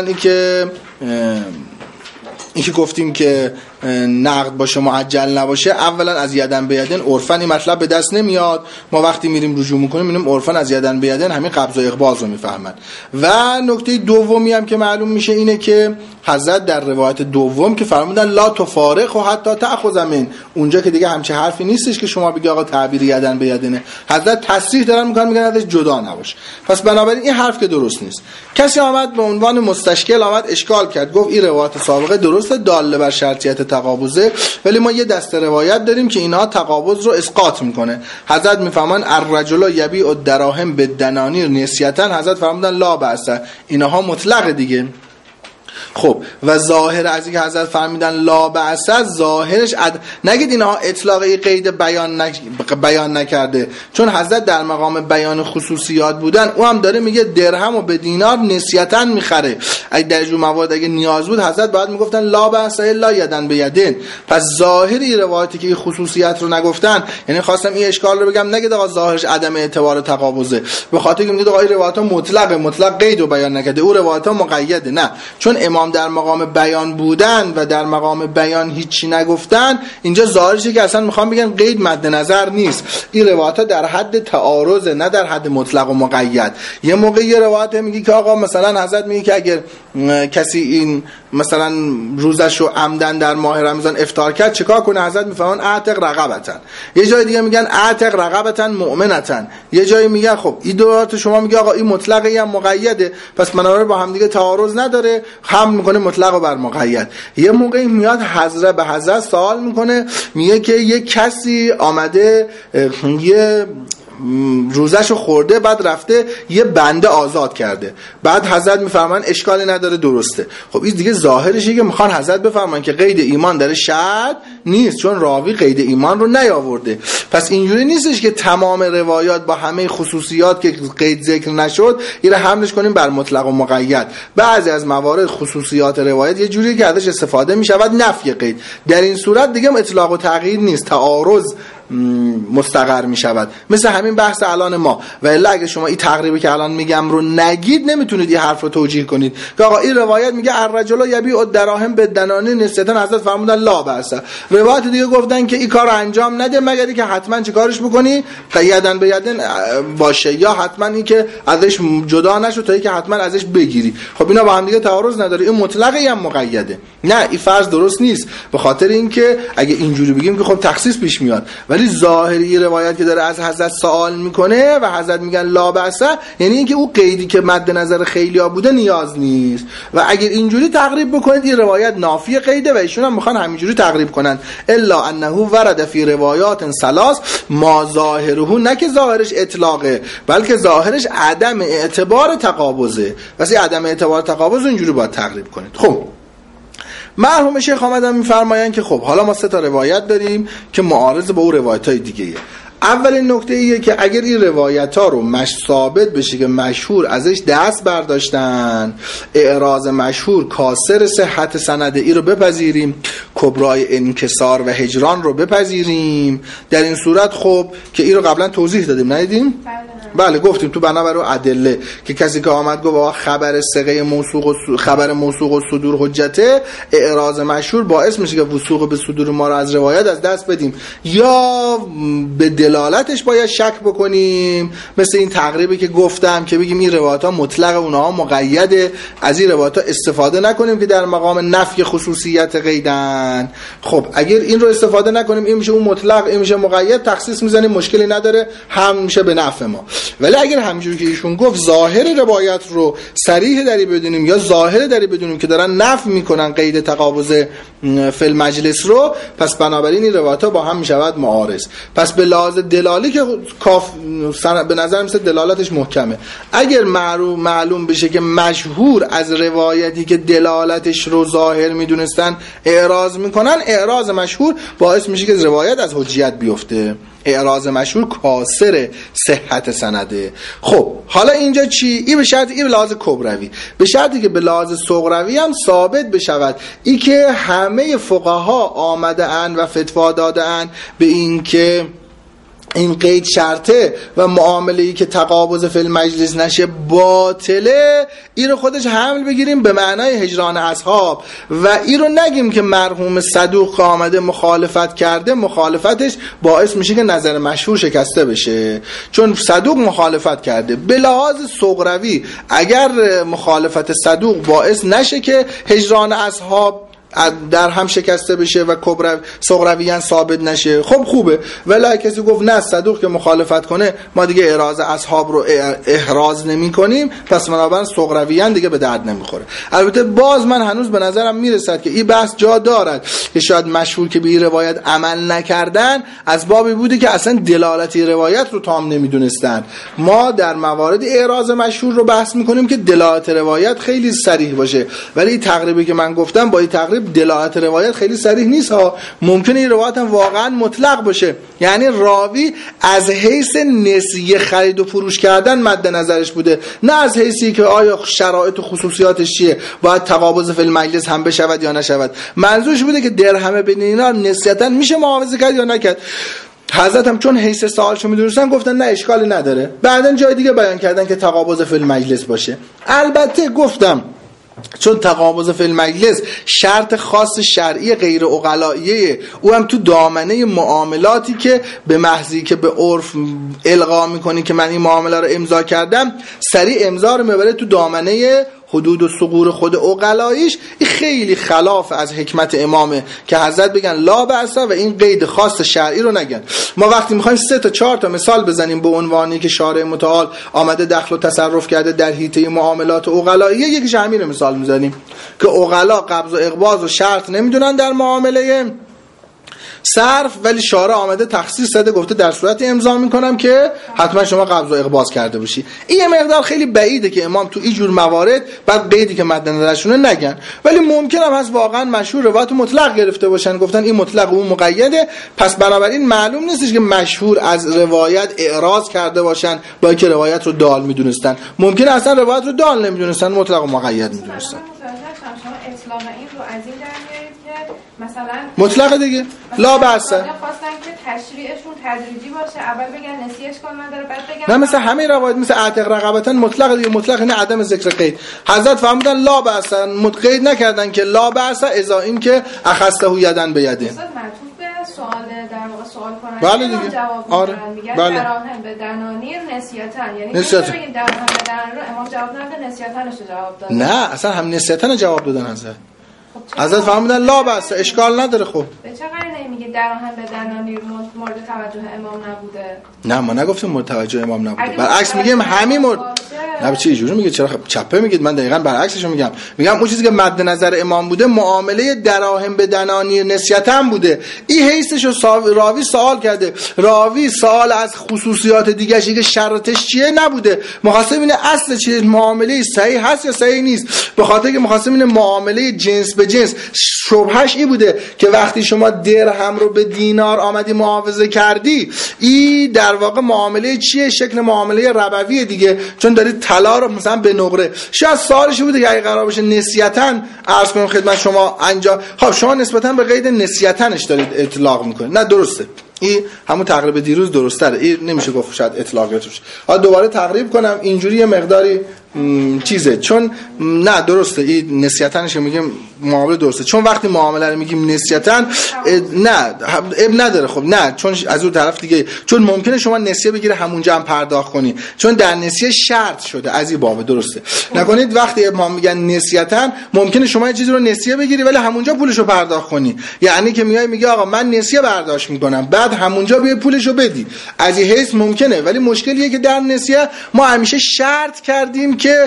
اینکه گفتیم که نقد باشه معجل نباشه، اولا از یدن به یدن عرفاً این مطلب به دست نمیاد. ما وقتی میریم رجوع میکنیم میبینیم عرفاً از یدن به یدن همین قبض و اقباض رو میفهمن. و نکته دومی هم که معلوم میشه اینه که حضرت در روایت دوم که فرمودن لا تفارق و حتی تأخذ من، اونجا که دیگه همچه حرفی نیستش که شما بگی آقا تعبیر یدن به یدنه، حضرت تصریح دارن میگن ازش جدا نباش. پس بنابراین این حرف که درست نیست. کسی آمد به عنوان مستشکل آمد اشکال کرد، گفت این روایت سابقه درسته داله بر شرطیت تقابضه، ولی ما یه دسته روایت داریم که اینها تقابض رو اسقاط میکنه. حضرت میفهمن الرجل یبیع الدراهم بالدنانیر نسیتا، حضرت فرمودن لا بأس، اینها مطلق دیگه. خب و ظاهر از اینکه حضرت فرمیدن لا بأس، ظاهرش نگید اینها اطلاقی قید بیان نکرده، چون حضرت در مقام بیان خصوصیات بودن. او هم داره میگه درهم و به دینار نسیتاً میخره. اگه در جور موارد اگه نیاز بود حضرت باید میگفتن لا بأس الا یدن به یدن. پس ظاهر این روایتی که این خصوصیت رو نگفتن، یعنی خواستم این اشکال رو بگم، نگید آقا ظاهرش عدم اعتبار تقابضه به خاطر که میگید آقا این روایت ها مطلق قید رو بیان نکرده، او روایت ها مقیده. نه، چون امام در مقام بیان بودن و در مقام بیان هیچی نگفتن، اینجا ظاهرشه که اصلا میخوام بگن قید مد نظر نیست. این روایت ها در حد تعارض، نه در حد مطلق و مقید. یه موقع یه روایت میگه که آقا مثلا حضرت میگه که اگر کسی این مثلا روزشو عمدن در ماه رمضان افطار کرد چیکار کنه؟ حضرت میفهمن اعتق رقبتن. یه جای دیگه میگن اعتق رقبتن مؤمنتن. یه جایی میگن خب این دوات شما میگه آقا این مطلقی هم مقیده، پس بنابراین با هم دیگه تعارض نداره، هم میکنه مطلق و بر مقید. یه موقعی میاد حضرت به حضرت سوال میکنه، میگه که یه کسی آمده یه روزشو خورده، بعد رفته یه بنده آزاد کرده، بعد حضرت میفرمان اشکالی نداره درسته. خب این دیگه ظاهرشه که میخوان حضرت بفرمان که قید ایمان در شرط نیست، چون راوی قید ایمان رو نیاورده. پس اینجوری نیستش که تمام روایات با همه خصوصیات که قید ذکر نشد این رو حملش کنیم بر مطلق و مقید. بعضی از موارد خصوصیات روایت یه جوری که ازش استفاده میشود نفی قید. در این صورت دیگه اطلاق و تغییر نیست، تعارض مستقر می شود. مثل همین بحث الان ما. و الا اگه شما این تقریبی که الان میگم رو نگید نمیتونید این حرف رو توجیه کنید که آقا این روایت میگه الرجل یبیع الدراهم بالدنانیر نسیتن، حضرت فرمودن لا بأس. روایت دیگه گفتن که این کار رو انجام نده مگر که حتما چه کارش بکنی، یدن به یدن باشه، یا حتما این که ازش جدا نشو تا اینکه حتما ازش بگیری. خب اینا با هم دیگه تعارض نداره، این مطلقه یا مقیده؟ نه، این فرض درست نیست، به خاطر اینکه اگه اینجوری بگیم که خب تخصیص پیش میاد. ولی ظاهری روایت که داره از حضرت سوال میکنه و حضرت میگن لا بأس، یعنی اینکه اون قیدی که مد نظر خیلیا بوده نیاز نیست. و اگر اینجوری تقریب بکنید این روایت نافی قیده و ایشون هم میخوان همینجوری تقریب کنن. الا انه ورد فی روایات ثلاث ما ظاهره، نه که ظاهرش اطلاقه بلکه ظاهرش عدم اعتبار تقابضه. واسه عدم اعتبار تقابض اینجوری باید تقریب کنید. خب مرحوم شیخ آمدن میفرمایند که خب حالا ما 3 تا روایت داریم که معارض با اون روایت‌های دیگه‌ایه. اولین نکته ایه که اگر این روایت‌ها رو ثابت بشه که مشهور ازش دست برداشتن، اعراض مشهور کاسر صحت سند ای رو بپذیریم، کبرای انکسار و هجران رو بپذیریم. در این صورت خب که این رو قبلا توضیح دادیم ندیدیم؟ بله گفتیم تو بنابرای ادله که کسی که آمد گفت خبر ثقه موثوق و خبر موثوق و صدور حجته، اعراض مشهور باعث میشه که وثوق به صدور ما رو از روایت از دست بدیم یا به دلالتش باید شک بکنیم، مثل این تقریبی که گفتم که بگیم این روایت ها مطلق اونها مقیده، از این روایت ها استفاده نکنیم که در مقام نفی خصوصیت قیدن. خب اگر این رو استفاده نکنیم این میشه اون مطلق، این میشه مقید، تخصیص میزنیم مشکلی نداره، هم میشه به نفع ما. ولی اگر همینجوری که ایشون گفت ظاهر روایت رو صریح داری بدونیم یا ظاهر داری بدونیم که دارن نفی میکنن قید تقابض فی المجلس رو، پس بنابراین این روایت ها با هم میشود معارض. پس به لحاظ دلالی که به نظر میسه دلالتش محکمه. اگر معلوم بشه که مشهور از روایتی که دلالتش رو ظاهر میدونستن اعراض میکنن، اعراض مشهور باعث میشه که روایت از حجیت بیفته. اعراض مشهور کاسر صحت سنده. خب حالا اینجا چی؟ این به شرطی این به لحاظ کبروی، به شرطی که به لحاظ صغروی هم ثابت بشود ای که همه فقها آمده اند و فتوا داده اند به این که این قید شرطه و معامله‌ای که تقابض فی المجلس نشه باطله، این رو خودش حمل بگیریم به معنای هجران اصحاب و این رو نگیم که مرحوم صدوق که آمده مخالفت کرده، مخالفتش باعث میشه که نظر مشهور شکسته بشه، چون صدوق مخالفت کرده. به لحاظ صغروی اگر مخالفت صدوق باعث نشه که هجران اصحاب در هم شکسته بشه و صغرویان ثابت نشه، خب خوبه. ولی کسی گفت نه صدوق که مخالفت کنه ما دیگه اعراض اصحاب رو احراز نمی کنیم، پس بنابراین صغرویان دیگه به درد نمیخوره. البته باز من هنوز به نظرم میرسد که این بحث جا دارد که شاید مشهور که به این روایت عمل نکردن از بابی بوده که اصلا دلالتی روایت رو تام نمیدونستن. ما در موارد اعراض مشهور رو بحث میکنیم که دلالت روایت خیلی صریح باشه، ولی تقریبی که من گفتم با این تقریب دلالت روایت خیلی صریح نیست ها. ممکنه این روایت هم واقعا مطلق باشه، یعنی راوی از حیث نسیه خرید و فروش کردن مد نظرش بوده، نه از حیثی که آیا شرایط و خصوصیاتش چیه، باید تقابض فی المجلس هم بشود یا نشود. منظورش بوده که درهم بین اینا نسیتا میشه معاوضه کرد یا نکرد. حضرت هم چون حیث سوالشو میدونستن گفتن نه اشکالی نداره، بعدن جای دیگه بیان کردن که تقابض فی المجلس باشه. البته گفتم چون تقابض فی المجلس شرط خاص شرعی غیر عقلائیه، او هم تو دامنه معاملاتی که به محضی که به عرف القا میکنی که من این معامله رو امضا کردم، سریع امضا رو میبره تو دامنه حدود و ثغور خود عقلاییش. این خیلی خلاف از حکمت امامه که حضرت بگن لا بأس و این قید خاص شرعی رو نگن. ما وقتی میخوایم 3 تا 4 تا مثال بزنیم به عنوانی که شارع متعال آمده دخل و تصرف کرده در حیطه معاملات عقلاییه، یکیش همین مثال میزنیم که عقلا قبض و اقباض و شرط نمیدونن در معامله صرف، ولی شارع آمده تخصیص داده گفته در صورت امضا میکنم که حتما شما قبض و اقباض کرده باشی. این یه مقدار خیلی بعیده که امام تو این جور موارد بعد قیدی که مد نظرشونه نگن، ولی ممکنه هم هست واقعا مشهور روایت مطلق گرفته باشن گفتن این مطلق و اون مقیده، پس بنابراین معلوم نیستش که مشهور از روایت اعراض کرده باشن با اینکه روایت رو دال میدونستن. ممکنه اصلا روایت رو دال نمیدونستن، مطلق و مقید میدونستن. اطلاق این رو از این در میارید که مثلا مطلق دیگه لا بأس، خواستن که تشریعشون تدریجی باشه، اول بگن نسیه اشکال نداره بعد بگن نه مثل همه روایت مثل اعتق رقبتن مطلق دیگه. مطلق اینه عدم ذکر قید. حضرت فرمودن لا بأس، قید نکردن که لا بأس اذا این که اخذته یدن به یدین. سوال در واقع سوال کنن بله دیگه. آره میگن بله. دراهم به دنانیر نسیتن، یعنی نسیتن بگیم دراهم به دنانیر رو امام جواب نداده، نسیتنش رو جواب داده. نه اصلا هم نسیتن جواب دادن حضرت. حضرت فرمودن لا بأس اشکال نداره. خب به چه قرینه میگه درهم به دنانیر مورد توجه امام نبوده؟ نه ما نگفتیم مورد توجه امام نبوده، برعکس میگیم همین مورد. نه چه جوری میگه؟ چرا چپه میگید؟ من دقیقاً برعکسشو میگم. میگم اون چیزی که مد نظر امام بوده معامله دراهم به دنانیر نسیتن بوده. این حیثشو راوی سوال کرده، راوی سوال از خصوصیات دیگه‌اش که شرطش چیه نبوده، مخاطب اینه اصل چیه معامله صحیح هست یا صحیح نیست. به خاطر که مخاطب اینه معامله جنس به جنس، شبهش این بوده که وقتی شما درهم رو به دینار آمدی معاوضه کردی، این در واقع معامله چیه؟ شکل معامله ربویه دیگه، چون داری طلا رو مثلا به نقره. شاید سوالش بوده که اگه قرار باشه نسیتن عرض کنم خدمت شما انجام، خب شما نسبتا به قید نسیتنش دارید اطلاق میکنید. نه درسته، این همون تقریب دیروز درست‌تره، این نمیشه گفت شاید اطلاق بشه. حالا دوباره تقریب کنم اینجوری یه مقداری چیزه، چون نه درسته این نسیتنش میگیم معامله درسته، چون وقتی معامله رو میگیم نسیتن نه اب نداره. خب نه، چون از اون طرف دیگه چون ممکنه شما نسیه بگیره همونجا هم پرداخت کنی، چون در نسیه شرط شده از این باب. درسته نکنید وقتی امام میگن نسیتن ممکنه شما یه چیزی رو نسیه بگیری ولی همونجا پولشو پرداخت کنی، یعنی که میگه آقا من نسیه برداشت میکنم بعد همونجا بیای پولشو بدی، از این حیث ممکنه. ولی مشکلیه که در نسیه ما همیشه شرط کردیم که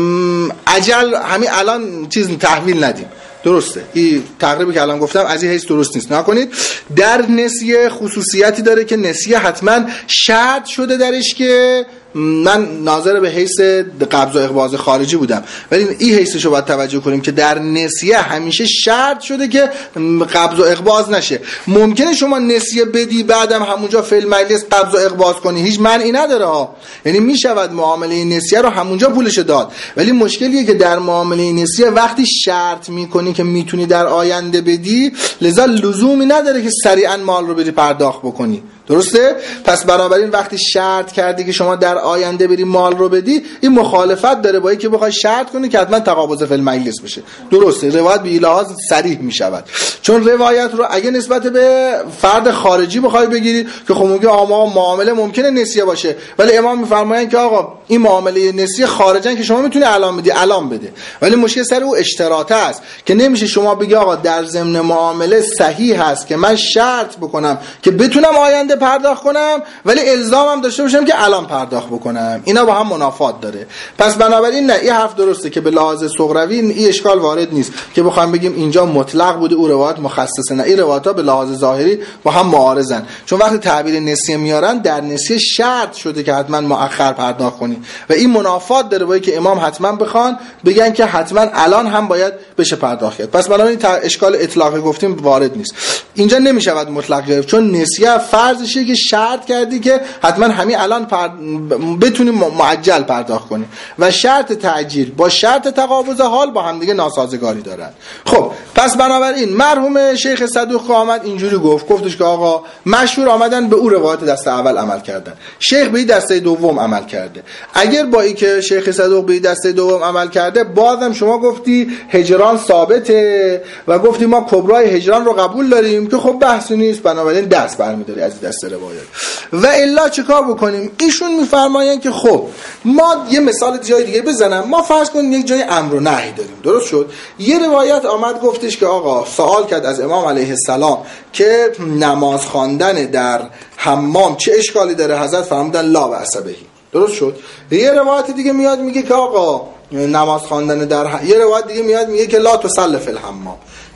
عجل همین الان چیز تحویل ندیم. درسته این تقریبی که الان گفتم از این حیث درست نیست. نکنید در نسیه خصوصیتی داره که نسیه حتما شرط شده درش که من ناظر به حیث قبض و اقباض خارجی بودم، ولی این حیثش رو باید توجه کنیم که در نسیه همیشه شرط شده که قبض و اقباض نشه. ممکنه شما نسیه بدی بعدم همونجا فعل مجلس قبض و اقباض کنی، هیچ معنی نداره ها، یعنی میشود معامله نسیه رو همونجا پولش داد. ولی مشکلیه که در معامله نسیه وقتی شرط میکنی که میتونی در آینده بدی، لذا لزومی نداره که سریعا مال رو بری پرداخت بکنی. درسته؟ پس بنابراین وقتی شرط کردی که شما در آینده بری مال رو بدی، این مخالفت داره با اینکه بخوای شرط کنی که حتما تقابض فی المجلس بشه. درسته روایت به لحاظ صریح می شود، چون روایت رو اگه نسبت به فرد خارجی بخوای بگیری که خب میگه آقا معامله ممکنه نسیه باشه، ولی امام میفرمایند که آقا این معامله نسیه خارجن که شما میتونی الان بدی الان بده، ولی مشکل سر او اشتراطه است که نمیشه شما بگی آقا در ضمن معامله صحیح هست که من شرط بکنم که بتونم آینده پرداخت کنم ولی الزامم داشته باشم که الان پرداخت بکنم. اینا با هم منافات داره. پس بنابراین نه این حرف درسته که به لحاظ صغروی این اشکال وارد نیست که بخوام بگیم اینجا مطلق بوده او روایت مخصصه. نه، این روایت‌ها به لحاظ ظاهری با هم معارضن، چون وقتی تعبیر نسیه میارن در نسیه شرط شده که حتما مؤخر پرداخت کنی و این منافات داره با اینکه امام حتما بخوان بگن که حتما الان هم باید بشه پرداخت کرد. پس بنابراین اشکال اطلاقی گفتیم وارد نیست. اینجا نمیشود مطلق گرفت، چون نسیه فرضشه که شرط کردی که حتما همین الان بتونی معجل پرداخت کنی و شرط تعجیل با شرط تقابض حال با هم دیگه ناسازگاری دارن. خب پس بنابراین مرحوم شیخ صدوق آمد اینجوری گفتش که آقا مشهور آمدن به او روایت دسته اول عمل کردن، شیخ به دسته دوم عمل کرده. اگر با این که شیخ صدوق به دسته دوم عمل کرده، بازم شما گفتی هجران ثابته و گفتی ما کبرای هجران رو قبول داریم که خب بحثی نیست، بنابراین دست برمی‌داری از دست روایت. و الا چیکار بکنیم؟ ایشون میفرمایند که خب ما یه مثال جای دیگه بزنم، ما فرض کنیم یک جای امر و نهی داریم. درست شد؟ یه روایت آمد گفتش که آقا سوال کرد از امام علیه السلام که نماز خواندن در حمام چه اشکالی داره؟ حضرت فرمودن لا بأس بهی. درست شد؟ یه روایت دیگه میاد میگه که آقا نماز خواندن در یه روایت دیگه میاد میگه که لا تصلی فی الحمام،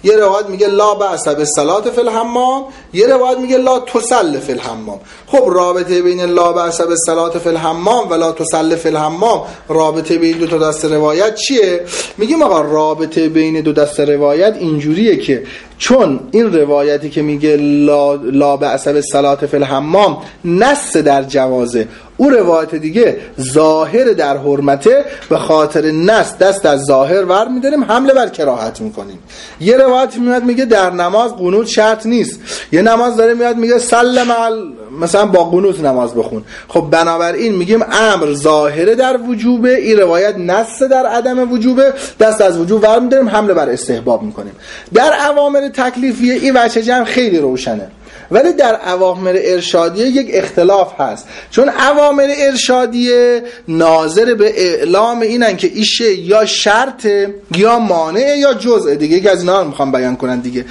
یه روایت میگه لا بأس بالصلاة فی الحمام، یه روایت میگه لا تصلی فی الحمام. خب رابطه بین لا بأس بالصلاة فی الحمام و لا تصلی فی الحمام، رابطه بین دو تا دسته روایت چیه؟ میگیم آقا رابطه بین دو دسته روایت اینجوریه که چون این روایتی که میگه لا بأس بالصلاة فی الحمام نص در جوازه، اون روایت دیگه ظاهر در حرمته، به خاطر نص دست از ظاهر ور میداریم، حمله بر کراهت میکنیم. یه روایت میاد میگه در نماز قنوت شرط نیست، یه نماز داره میاد میگه مثلا با قنوت نماز بخون. خب بنابراین میگیم امر ظاهره در وجوبه، این روایت نص در عدم وجوبه، دست از وجوب ور میداریم، حمله بر استحباب میکنیم. در اوامر تکلیفیه این وجه جمع خیلی روشنه، ولی در اوامر ارشادیه یک اختلاف هست، چون اوامر ارشادیه ناظر به اعلام اینن که ایشه یا شرط یا مانع یا جزء دیگه، یکی از اینا رو میخوام بیان کنن دیگه.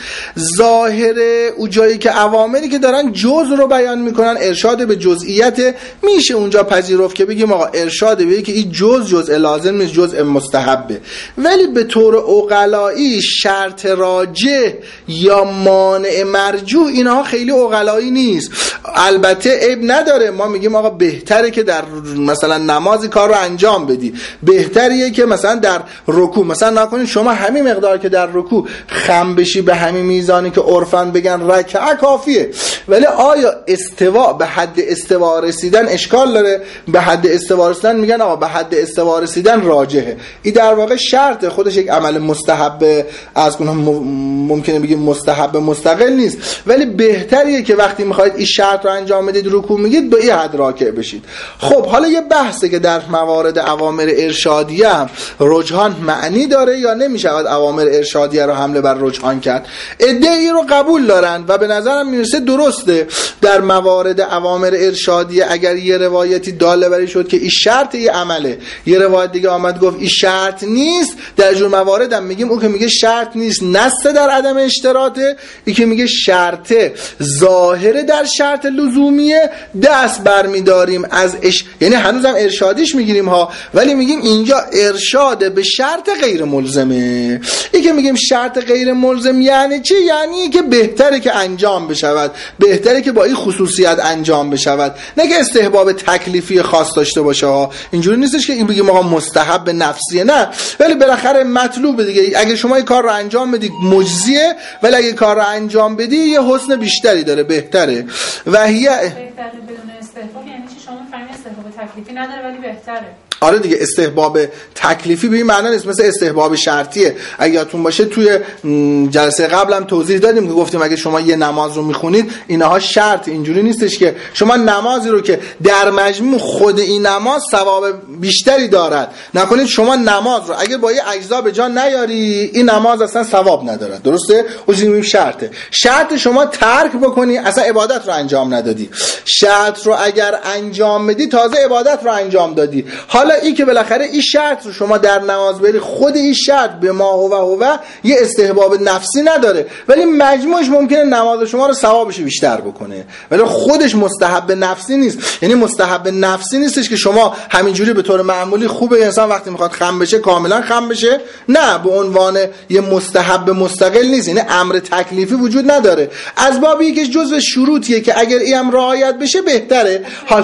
ظاهر اون جایی که اوامری که دارن جزء رو بیان میکنن، ارشاد به جزئیت، میشه اونجا پذیرفت که بگیم آقا ارشاد به که این جزء لازم نیست، جزء مستحبه. ولی به طور عقلایی شرط راجح یا مانع مرجوح اینها خیلی عقلایی نیست. البته عیب نداره، ما میگیم آقا بهتره که در مثلا نمازی کار رو انجام بدی، بهتریه که مثلا در رکوع مثلا نکنید شما همین مقدار که در رکوع خم بشی به همین میزانی که عرفاً بگن رکعه کافیه. ولی آیا استوا به حد استوا رسیدن اشکال داره؟ به حد استوا رسیدن میگن آقا به حد استوا رسیدن راجحه. این در واقع شرط خودش یک عمل مستحب، از اونها ممکنه بگیم مستحب مستقل نیست، ولی بهتریه که وقتی میخواید این شرط رو انجام بدید رکوع میگید به این حد راکع بشید. خب حالا یه بحثه که در موارد اوامر ارشادیه هم رجحان معنی داره یا نمیشود اوامر ارشادیه رو حمله بر رجحان کرد. ادعی رو قبول دارن و به نظرم میرسه درسته. در موارد اوامر ارشادیه اگر یه روایتی داله بری شد که این شرط یه عمله، یه روایت دیگه آمد گفت این شرط نیست، در جور موارد هم میگیم اون که میگه شرط نیست نص در عدم اشتراطه، این که میگه شرطه ظاهره در شرط لزومیه، دست برمیداریم از یعنی هنوزم ارشادیش میگیریم ها، ولی میگیم اینجا ارشاد به شرط غیر ملزمه. این که میگیم شرط غیر ملزم یعنی چی؟ یعنی که بهتره که انجام بشود، بهتره که با این خصوصیت انجام بشود، نه که استحباب تکلیفی خاص داشته باشه ها. اینجوری نیستش که این بگیم آقا مستحب نفسیه، نه، ولی بالاخره مطلوب دیگه. اگه شما این کار رو انجام بدید مجزیه، ولی اگه کار رو انجام بدی یه حسن بیشتری داره، بهتره. و هی بهتره بدون استحباب یعنی چی؟ شما فهمید استحباب تکلیفی نداره ولی بهتره. آره دیگه، استحباب تکلیفی به این معنی نیست مثل استحباب شرطیه. اگه یادتون باشه توی جلسه قبلم توضیح دادیم که گفتیم اگه شما یه نماز رو میخونید اینها شرط، اینجوری نیستش که شما نمازی رو که در مجموع خود این نماز ثواب بیشتری دارد نکنید، شما نماز رو اگه با یه اجزا به جا نیاری این نماز اصلا ثواب ندارد. درسته؟ اون شرطه. شرط شما ترک بکنی اصلا عبادت رو انجام ندادی، شرط رو اگر انجام بدی تازه عبادت رو انجام دادی. حالا این که بالاخره این شرط رو شما در نماز بری، خود این شرط به ما هو یه استحباب نفسی نداره، ولی مجموعش ممکنه نماز شما رو ثوابش بیشتر بکنه، ولی خودش مستحب نفسی نیست. یعنی مستحب نفسی نیستش که شما همینجوری به طور معمولی خوبه انسان وقتی میخواد خم بشه کاملا خم بشه، نه، به عنوان یه مستحب مستقل نیست. یعنی امر تکلیفی وجود نداره، از باب یکیش جزء شروطیه که اگر این رعایت بشه بهتره. حالا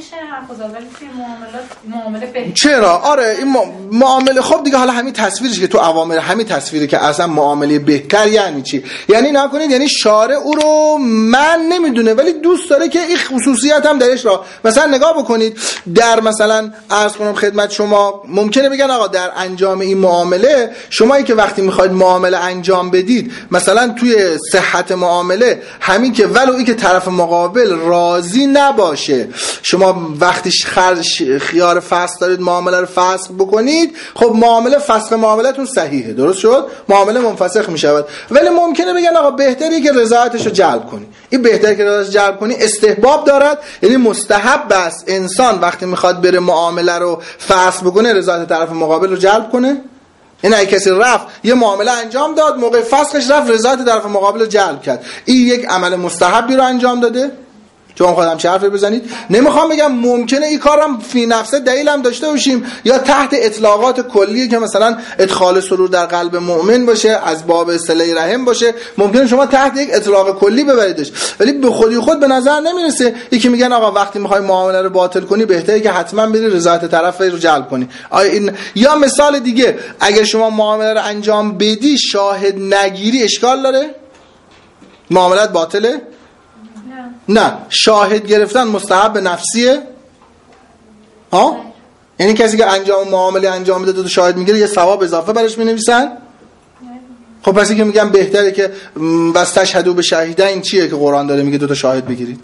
چرا؟ آره این معامله، خب دیگه حالا همین تصویرش که تو اوامر، همین تصویری که اصلا معامله بهتر یعنی چی؟ یعنی نکنید یعنی شارع او رو من نمیدونه ولی دوست داره که این خصوصیت هم درش را مثلا نگاه بکنید. در مثلا عرض کنم خدمت شما ممکنه بگن آقا در انجام این معامله شمایی که وقتی میخواید معامله انجام بدید مثلا توی صحت معامله همین که ولو این که طرف مقابل راضی نباشه شما وقتی خیار فسخ دارید معامله رو فسخ بکنید، خب معامله فسخ معاملتون صحیحه، درست شد، معامله منفسخ میشود. ولی ممکنه بگن آقا بهتره که رضایتش رو جلب کنی. این بهتره که رضایتش جلب کنی استحباب دارد، یعنی مستحب است انسان وقتی میخواد بره معامله رو فسخ بکنه رضایت طرف مقابل رو جلب کنه. این اگه کسی رفت یه معامله انجام داد موقع فسخش رفت رضایت طرف مقابل رو جلب کرد، این یک عمل مستحبی رو انجام داده؟ شما خودم چه حرفی بزنید؟ نمیخوام بگم ممکنه این کارم فی نفسه دلیلم داشته باشیم یا تحت اطلاقات کلیه که مثلا ادخال سرور در قلب مؤمن باشه، از باب صله رحم باشه، ممکنه شما تحت یک اطلاق کلی ببریدش، ولی به خودی خود به نظر نمیرسه. یکی میگن آقا وقتی میخوای معامله رو باطل کنی بهتره که حتما بری رضایت طرف رو جلب کنی. یا مثال دیگه، اگر شما معامله رو انجام بدی شاهد نگیری اشکال داره؟ معاملت باطله؟ نه. شاهد گرفتن مستحب نفسیه؟ ها؟ یعنی کسی که معامله انجام میده دو تا شاهد میگیره یه ثواب اضافه براش مینویسن؟ خب پس که میگم بهتره که بس تشهدوا بشهیدین، این چیه که قرآن داره میگه دو تا شاهد بگیرید؟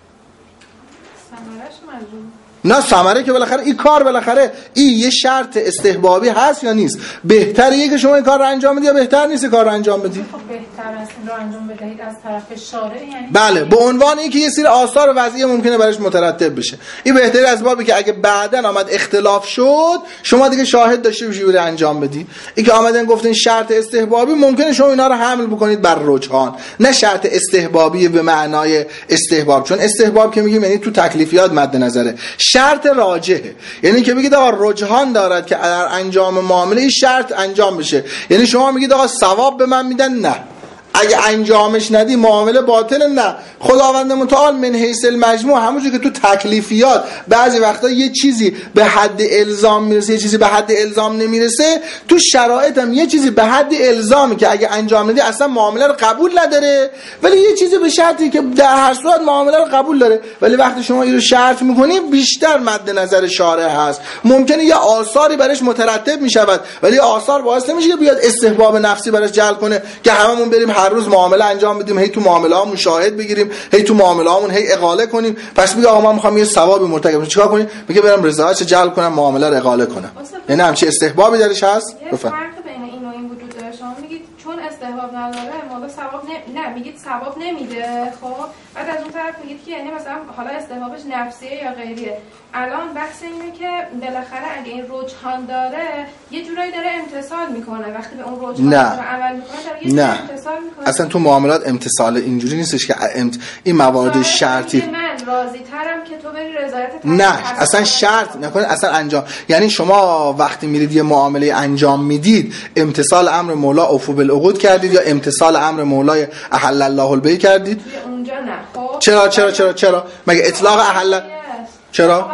نه ثمره که بالاخره این کار بالاخره این یه شرط استحبابی هست یا نیست؟ بهتره که شما این کار رو انجام بدید یا بهتر نیست کار رو انجام بدید؟ خب بهتر است این رو انجام بدهید از طرف شارع، یعنی بله، به عنوان اینکه یه سری آثار وضعی ممکنه براش مترتب بشه. این بهتره از بابی که اگه بعداً آمد اختلاف شد شما دیگه شاهد داشته باشید بره انجام بدید. این که آمدن گفتن شرط استحبابی، ممکنه شما اینا رو حمل بکنید بر رجحان، نه شرط استحبابی به معنای استحباب، چون استحباب که میگیم یعنی تو تکلیفیات مد نظره. شرط راجحه، یعنی که بگید آقا رجحان دارد که در انجام معامله این شرط انجام بشه. یعنی شما میگید آقا ثواب به من میدن، نه اگه انجامش ندی معامله باطل، نه. خداوند متعال من حیث المجموع همونجوری که تو تکلیفیات بعضی وقتا یه چیزی به حد الزام میرسه یه چیزی به حد الزام نمیرسه، تو شرایط هم یه چیزی به حد الزامی که اگه انجام ندی اصلا معامله رو قبول نداره، ولی یه چیزی به شرطی که در هر صورت معامله رو قبول داره. ولی وقتی شما این رو شرط میکنی بیشتر مد نظر شارع هست. ممکنه یه آثاری برش مترتب میشود ولی آثار باعث نمیشه که بیاد استحباب نفسی برش جلب کنه که هممون بریم هر روز معامله انجام بدیم، هی تو معامله‌هامون شاهد بگیریم، هی تو معامله‌هامون هی اقاله کنیم. پس میگه آقا من می‌خوام یه ثوابی مرتکب بشم، چیکار کنیم؟ میگه برم رضایتش جلب کنم، معامله رو اقاله کنم. یعنی همچین استحبابی درش هست؟ فرق بین این و این وجود داره. شما میگید چون استحباب نداره مولا ثواب نه میگید ثواب نمیده، خب بعد از اون طرف میگید که یعنی مثلا حالا استحبابش نفسیه یا غیریه. الان بحث اینه که بالاخره اگه این رجحان داره یه جورایی داره امتثال میکنه، وقتی به اون رجحان عمل میکنه داره یه امتثال میکنه. اصلا تو معاملات امتثال اینجوری نیستش که این موارد شرطی من راضی ترم که تو بری رضایت نه اصلا شرط نکنید، اصلا انجام. یعنی شما وقتی میرید یه معامله انجام میدید امتثال امر مولا اوفو بالعقود کردید یا امتثال امر مولای احل الله البیع کردید؟ اونجا نه. خب چرا مگه اطلاق احل چرا؟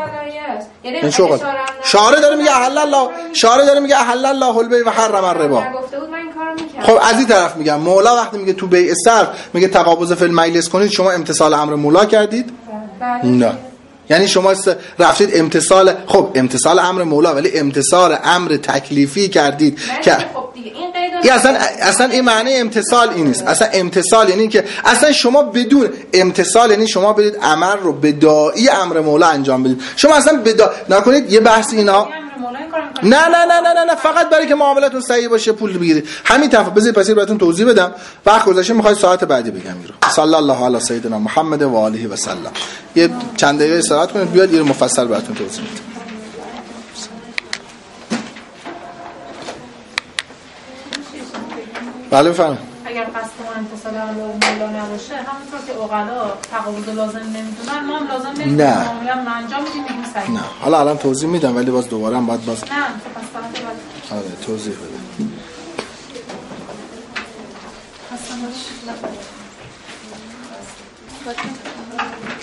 یعنی شارع داره میگه احل الله، شارع داره میگه احل الله البیع و حرم الربا. خب از این طرف میگم مولا وقتی میگه تو بیع صرف میگه تقابض فی المجلس کنید، شما امتثال امر مولا کردید؟ نه. یعنی شما رفتید امتثال، خب امتثال امر مولا ولی امتثال امر تکلیفی کردید که این اصلا این معنی امتثال این نیست. اصلا امتثال یعنی که اصلا شما بدون امتثال یعنی شما برید عمل رو به داعی امر مولا انجام بدید. شما اصلا نکنید یه بحث اینا نه فقط برای که معاملتون صحیح باشه پول بگیرید. همین طرف بذارید پس براتون توضیح بدم. وقت گذشته میخواد ساعت بعدی بگم میرو. صلی الله علی سیدنا محمد و آله و سلم. یه چند دقیقه استراحت کنید بیاد یه مفصل براتون توضیح میدم. بله بفرمایید. اگر قصد ما امتثال امر مولا نباشه همونطور که عقلا تقابض لازم نمیدونن ما هم لازم نمیدونیم معامله هم انجام میدیم بگیم صحیح. نه حالا الان توضیح میدم ولی باز دوباره هم باید نه پس آره توضیح بده. اصلا